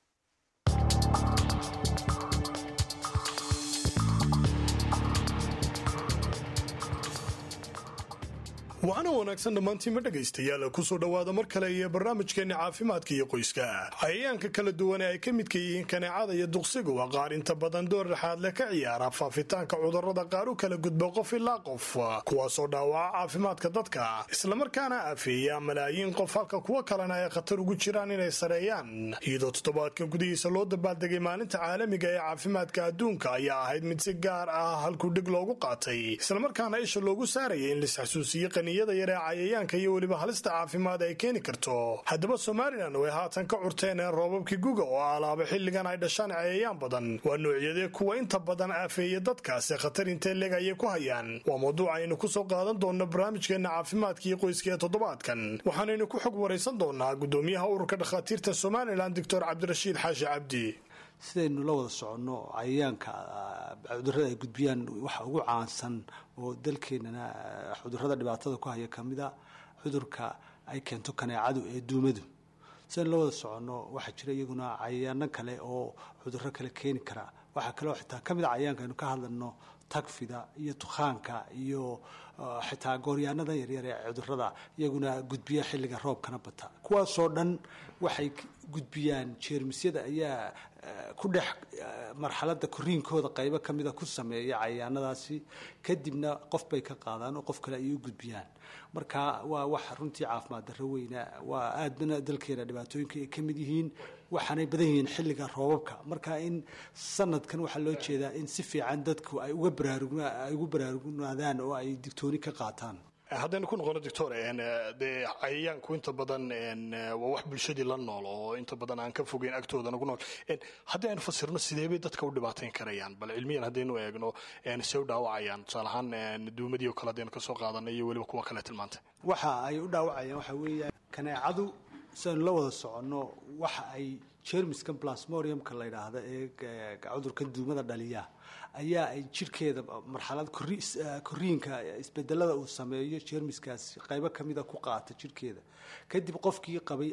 waxaana wanaagsan dhammaantiinma dhegaystayaal kusoo dhowaada mar kale iyo barnaamijkeenna caafimaadka iyo qoyska. cayayaanka kala duwan ee ay ka midka yihiin kaneecada iyo duqsiga waa qaar inta badan door dhexaad leh ka ciyaara faafitaanka cudurrada qaar u kala gudba qof ilaa qof, kuwaasoo dhaawaca caafimaadka dadka islamarkaana afeeya malaayiin qof, halka kuwo kalena ay khatar ugu jiraan inay sareeyaan. iyadoo toddobaadka gudihiisa loo dabaaldegay maalinta caalamiga ee caafimaadka adduunka ayaa ahayd mid si gaar ah halkuu dhig loogu qaatay, islamarkaana isha loogu saarayay in lisxasuusiyo yada yare cayayaanka iyo weliba halista caafimaad ay keeni karto. haddaba somalilan way haatan ka curteen roobabkii guga oo alaaba xilligan ay dhashaan cayayaan badan. waa noocyadee kuwa inta badan aafeeya dadkaasi khatar intee leeg ayay ku hayaan? waa mawduuc aynu ku soo qaadan doonno barnaamijkeenna caafimaadka iyo qoyska ee toddobaadkan. waxaanaynu ku xog waraysan doonaa gudoomiyaha ururka dhakhaatiirta somalilan doctor cabdirashiid xaashi cabdi. sidaynu la wada soconno cayayaanka cudurrada ay gudbiyaan waxa ugu caansan oo dalkeenana cudurrada dhibaatada ku haya ka mid a cudurka ay keento kaneecadu ee duumadu. sidaynu la wada soconno waxaa jira iyaguna cayayaano kale oo cudurro kale keeni kara. waxaa kaloo xitaa ka mid a cayayaanka aynu ka hadlayno tagfida iyo tukhaanka iyo xitaa gooryaanada yaryar ee cudurrada iyaguna gudbiya xilliga roobkana bata. kuwaasoo dhan waxay gudbiyaan jeermisyada ayaa ku dhex marxaladda koriinkooda qaybo ka mida ku sameeya cayayaanadaasi, kadibna qof bay ka qaadaan oo qof kale ayay u gudbiyaan. marka waa wax runtii caafimaad darro weyna, waa aadna dalkeena dhibaatooyinka ay ka mid yihiin, waxaanay badan yihiin xilliga roobabka. marka in sanadkan waxaa loo jeedaa in si fiican dadku ay uga baraarugay ugu baraarugnaadaan oo ay digtooni ka qaataan. haddaynu ku noqono doctor dee cayayaanku inta badan waa wax bulshadii la nool oo inta badan aan ka fogeyn agtooda nagu nool. haddii aynu fasirno sideebay dadka u dhibaateyn karayaan? bal cilmiyan haddaynu eegno see u dhaawacayaan? tusaale ahaan duumadii oo kale haddaynu kasoo qaadanay iyo weliba kuwa kale tilmaantay. waxa ay u dhaawacayaan waxa weeyaan kaneecadu sidaynu la wada soconno waxa ay jermiskan plasmodiumka la yidhaahda ee cudurkan duumada dhaliya ayaa ay jirkeeda marxalad koriinka isbedelada uu sameeyo jermiskaas qaybo ka mida ku qaata jirkeeda. kadib qofkii qabay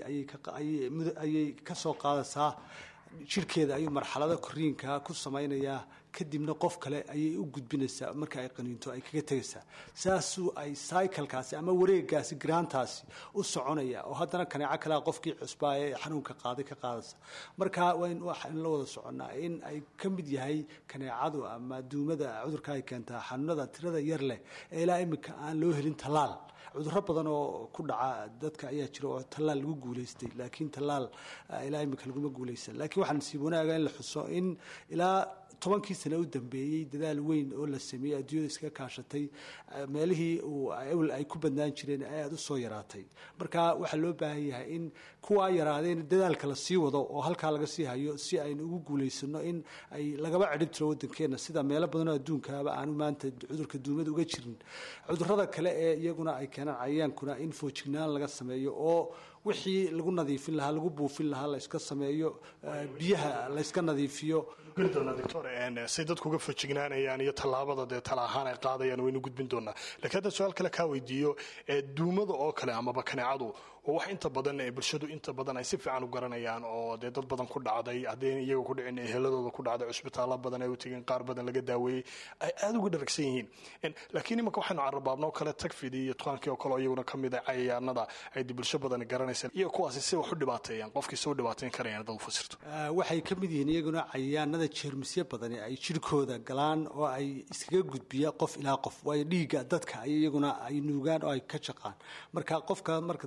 ayay ka soo qaadaysaa jirkeeda ayuu marxalada koriinka ku samaynayaa, kadibna qof kale ayay u gudbinaysaa. marka ay qaniinto ay kaga tegaysaa. saasuu ay cyclekaasi ama wareegaasi giraantaasi u soconaya oo haddana kaneeco kalea qofkii cusbaa ee xanuunka qaaday ka qaadaysa. marka waxaynu la wada soconnaa in ay ka mid yahay kaneecadu ama duumada cudurka ay keentaa xanuunada tirada yar leh ee ilaa iminka aan loo helin tallaal. cudurro badan oo ku dhaca dadka ayaa jira oo tallaal lagu guulaystay, laakiin tallaal ilaa iminka laguma guulaysan. laakiin waxaa nasiib wanaaga in la xuso in ilaa tobankii sane u dambeeyey dadaal weyn oo la sameeyey adduunyada iska kaashatay, meelihii awal ay ku badnaan jireen ay aada u soo yaraatay. marka waxaa loo baahan yahay in kuwaa yaraadeen dadaalka la sii wado oo halkaa laga sii hayo si aynu ugu guulaysano in ay lagaba cidhib tiro waddankeena sida meelo badanoo adduunkaaba aanu maanta cudurka duumada uga jirin. cudurrada kale ee iyaguna ay keenaan cayayaankuna in foojignaan laga sameeyo oo wixii lagu nadiifin lahaa lagu buufin lahaa la iska sameeyo, biyaha la iska nadiifiyo. doctor say dadku uga fajignaanayaan iyo tallaabada dee tala ahaan ay qaadayaan waynu gudbin doonaa. lakiin hadda su-aal kale kaa weydiiyo duumada oo kale amaba kaneecadu oo wax inta badan bulshadu inta badan ay si fiican u garanayaan oo dee dad badan ku dhacday, haddayna iyaga ku dhicin eheladooda ku dhacday, cusbitaalo badan ay u tegeen, qaar badan laga daaweeyey, ay aada uga dharagsan yihiin. laakiin imanka waxaynu carabaabno kale tagfidii iyo tukaankii oo kale oo iyaguna ka mid a cayayaanada ay bulsho badan garanaysa iyo kuwaasi si wax u dhibaateeyaan qofkii soo dhibaateyn karayaan haddaad u fasirto. waxay ka mid yihiin iyaguna cayayaanada jeermisyo badani ay jirkooda galaan oo ay iskaga gudbiya qof ilaa qof, waayo dhiigga dadka ay iyaguna ay nuugaan oo ay ka jaqaan. marka qofka marka dambe ay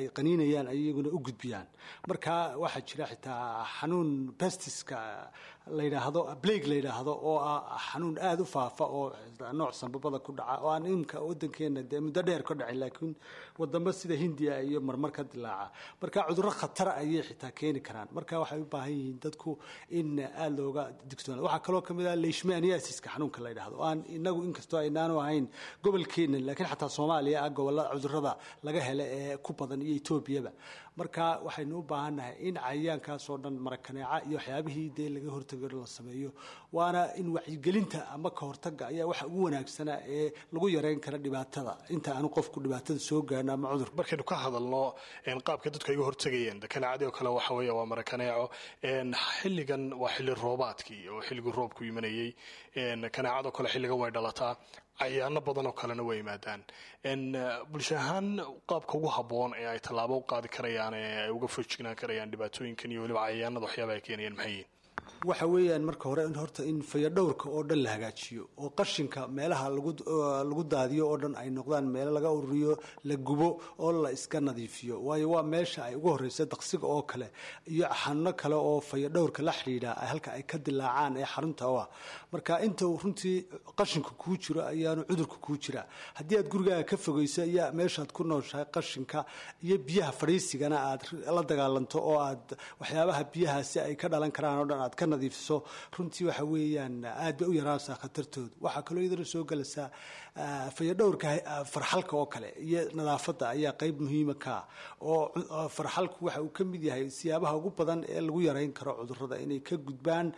ay qaniinayaan ay iyaguna u gudbiyaan marka waxaa jira xitaa xanuun pestiska la yidhaahdo plague la yidhaahdo oo ah xanuun aada u faafa oo nooc sanbabada ku dhaca oo aan imka wadankeena dee muddo dheer ka dhacin laakiin wadamo sida hindiya iyo marmar ka dilaaca marka cudurro khatara ayay xitaa keeni karaan marka waxay u baahan yihiin dadku in aada looga digtoona waxaa kaloo ka mid ah leishmaniasiska xanuunka la yidhaahdo aan inagu inkastoo aynaanu ahayn gobolkeena laakiin xataa soomaaliya ah gobolada cudurrada laga hela ee ku badan iyo etoobiyaba marka waxaynu u baahannahay in cayayaankaasoo dhan marakaneeca iyo waxyaabihii dee laga hortago la sameeyo waana in wacyigelinta ama ka hortaga ayaa waxa ugu wanaagsanaa ee lagu yareyn kara dhibaatada inta aanu qofku dhibaatada soo gaarno ama cudur markaynu ka hadalno qaabka dadku ay uga hortagayeen kaneecadii oo kale waxa weeye waa marakaneeco xilligan waa xilli roobaadkii oo xilligii roobku imanayey kaneecadoo kale xilligan way dhalataa cayaano badan oo kalena way yimaadaan bulsho ahaan qaabka ugu habboon ee ay tallaabo u qaadi karayaan ee ay uga fojignaan karayaan dhibaatooyinkan iyo weliba cayaanada waxyaaba ay keenayaan maxay yihiin waxa weeyaan marka hore horta in fayadhowrka oo dhan la hagaajiyo oo qashinka meelaha lagu lagu daadiyo oo dhan ay noqdaan meelo laga ururiyo la gubo oo la iska nadiifiyo waayo waa meesha ay ugu horreysa daqsiga oo kale iyo xanuuno kale oo fayadhowrka la xidhiidha halka ay ka dilaacaan ee xarunta u ah marka inta runtii qashinka kuu jiro ayaanu cudurka kuu jira haddii aad gurigaaga ka fogeyso ayaa meeshaad ku nooshahay qashinka iyo biyaha fadhiisigana aad la dagaalanto oo aad waxyaabaha biyahaasi ay ka dhalan karaan oo dhan aad ka nadiifiso runtii waxa weeyaan aad bay u yaraanaysaa khatartooda waxaa kaloo iyadana soo gelaysaa fayadhowrka farxalka oo kale iyo nadaafadda ayaa qayb muhiima ka oo farxalku waxa uu ka mid yahay siyaabaha ugu badan ee lagu yareyn karo cudurrada inay ka gudbaan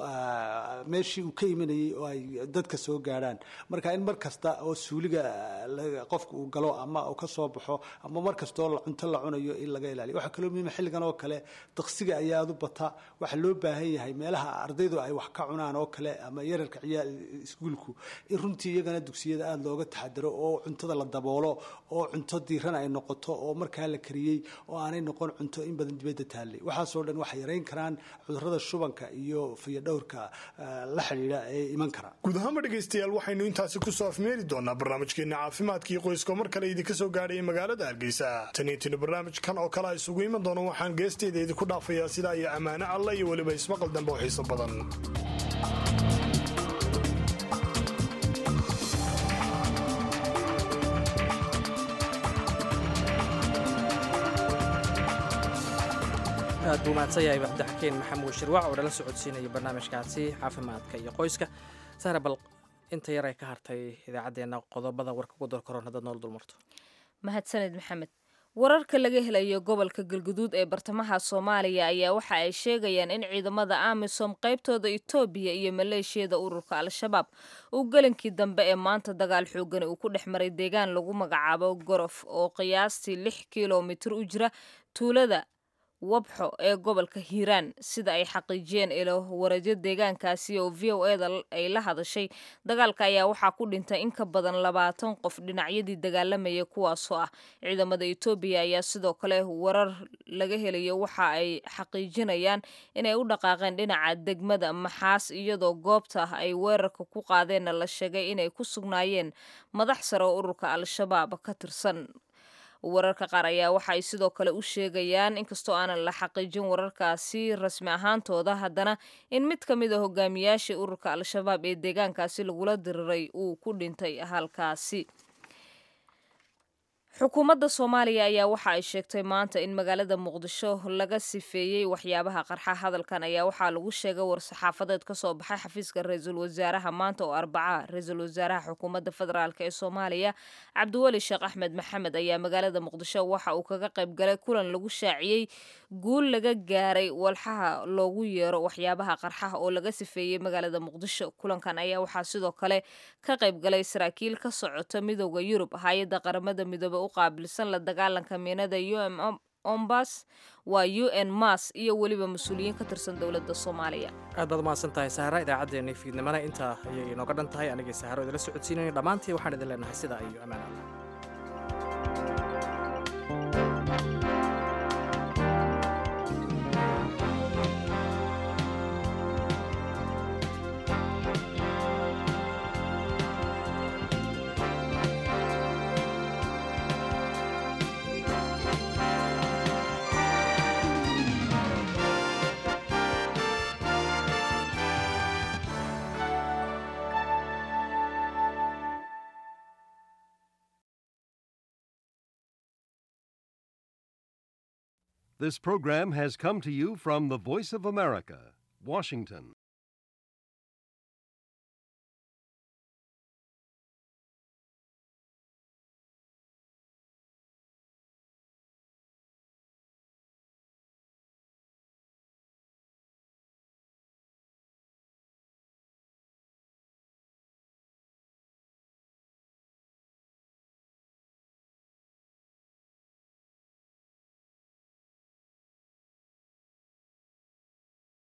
meeshii uu ka imanayay oo ay dadka soo gaadhaan marka in mar kasta oo suuliga qofka uu galo ama uu ka soo baxo ama mar kastoo cunto la cunayo in laga ilaaliyo waxaa kaloo muhiima xilligan oo kale daqsiga ayaa aad u bata waxaa loo baahan yahay meelaha ardaydu ay wax ka cunaan oo kale ama yararka ciyaal iskuulku in runtii iyagana dugsiyada aada looga taxadaro oo cuntada la daboolo oo cunto diiran ay noqoto oo markaa la kariyey oo aanay noqon cunto in badan dibadda taallay waxaasoo dhan waxay yareyn karaan cudurrada shubanka iyo fayadhowrka la xidhiidha ee iman kara guud ahaanba dhegaystayaal waxaynu intaasi kusoo afmeeri doonaa barnaamijkeena caafimaadka iyo qoyska mar kale idinka soo gaadhaya magaalada hargeysa taniintiina barnaamijkan oo kale a isugu iman doono waxaan geesteeda idinku dhaafayaa sidaa iyo ammaano alla iyo weliba ismaqal dambe oo xiiso badan aad buu mahadsan yahay cabdixakiin maxamuud shirwac oo nala socodsiinaya barnaamijkaasi caafimaadka iyo qoyska sahra bal inta yar ay ka hartay idaacaddeenna qodobada warka ugu door karoon haddaad nool dulmarto mahadsaned maxamed wararka laga helayo gobolka galguduud ee bartamaha soomaaliya ayaa waxa ay sheegayaan in ciidamada amisom qaybtooda etoobiya iyo maleeshiyada ururka al-shabaab uu gelinkii dambe ee maanta dagaal xoogani uu ku dhex maray deegaan lagu magacaabo gorof oo qiyaastii lix kilomitir u jira tuulada wabxo ee gobolka hiiraan sida ay xaqiijiyeen ilo wareedyo deegaankaasi oo v o eda ay la hadashay dagaalka ayaa waxaa ku dhintay in ka badan labaatan qof dhinacyadii dagaalamaya kuwaasoo ah ciidamada etoobiya ayaa sidoo kale warar laga helayo waxa ay xaqiijinayaan inay u dhaqaaqeen dhinaca degmada maxaas iyadoo goobta ay weerarka ku qaadeenna la sheegay inay ku sugnaayeen madax sare oo ururka al-shabaab ka tirsan wararka qaar ayaa waxa ay sidoo kale u sheegayaan inkastoo aanan la xaqiijin wararkaasi rasmi ahaantooda haddana in mid ka mid a hogaamiyaashii ururka al-shabaab ee deegaankaasi lagula diriray uu ku dhintay halkaasi xukuumadda soomaaliya ayaa waxa ay sheegtay maanta in magaalada muqdisho laga sifeeyey waxyaabaha qarxa hadalkan ayaa waxaa lagu sheegay war-saxaafadeed ka soo baxay xafiiska ra-iisul wasaaraha maanta oo arbaca ra-iisul wasaaraha xukuumadda federaalk ee soomaaliya cabdiweli sheekh axmed maxamed ayaa magaalada muqdisho waxa uu kaga qayb galay kulan lagu shaaciyey guul laga gaaray walxaha loogu yeero waxyaabaha qarxaha oo laga sifeeyey magaalada muqdisho kulankan ayaa waxaa sidoo kale ka qayb galay saraakiil ka socota midooda yurub hay-adda qaramada midoobe u qaabilsan la dagaalanka miinada u m ombas waa u n mas iyo weliba mas-uuliyiin ka tirsan dowladda soomaaliya aad baad umahadsan tahay sahra idaacaddeenna fiidnimana intaa ayay inooga dhan tahay anigii sahro idinla socodsiinayna dhammaantii waxaan idin leenahay sidaa iyo ammaan alla Bye. This program has come to you from the Voice of America, Washington.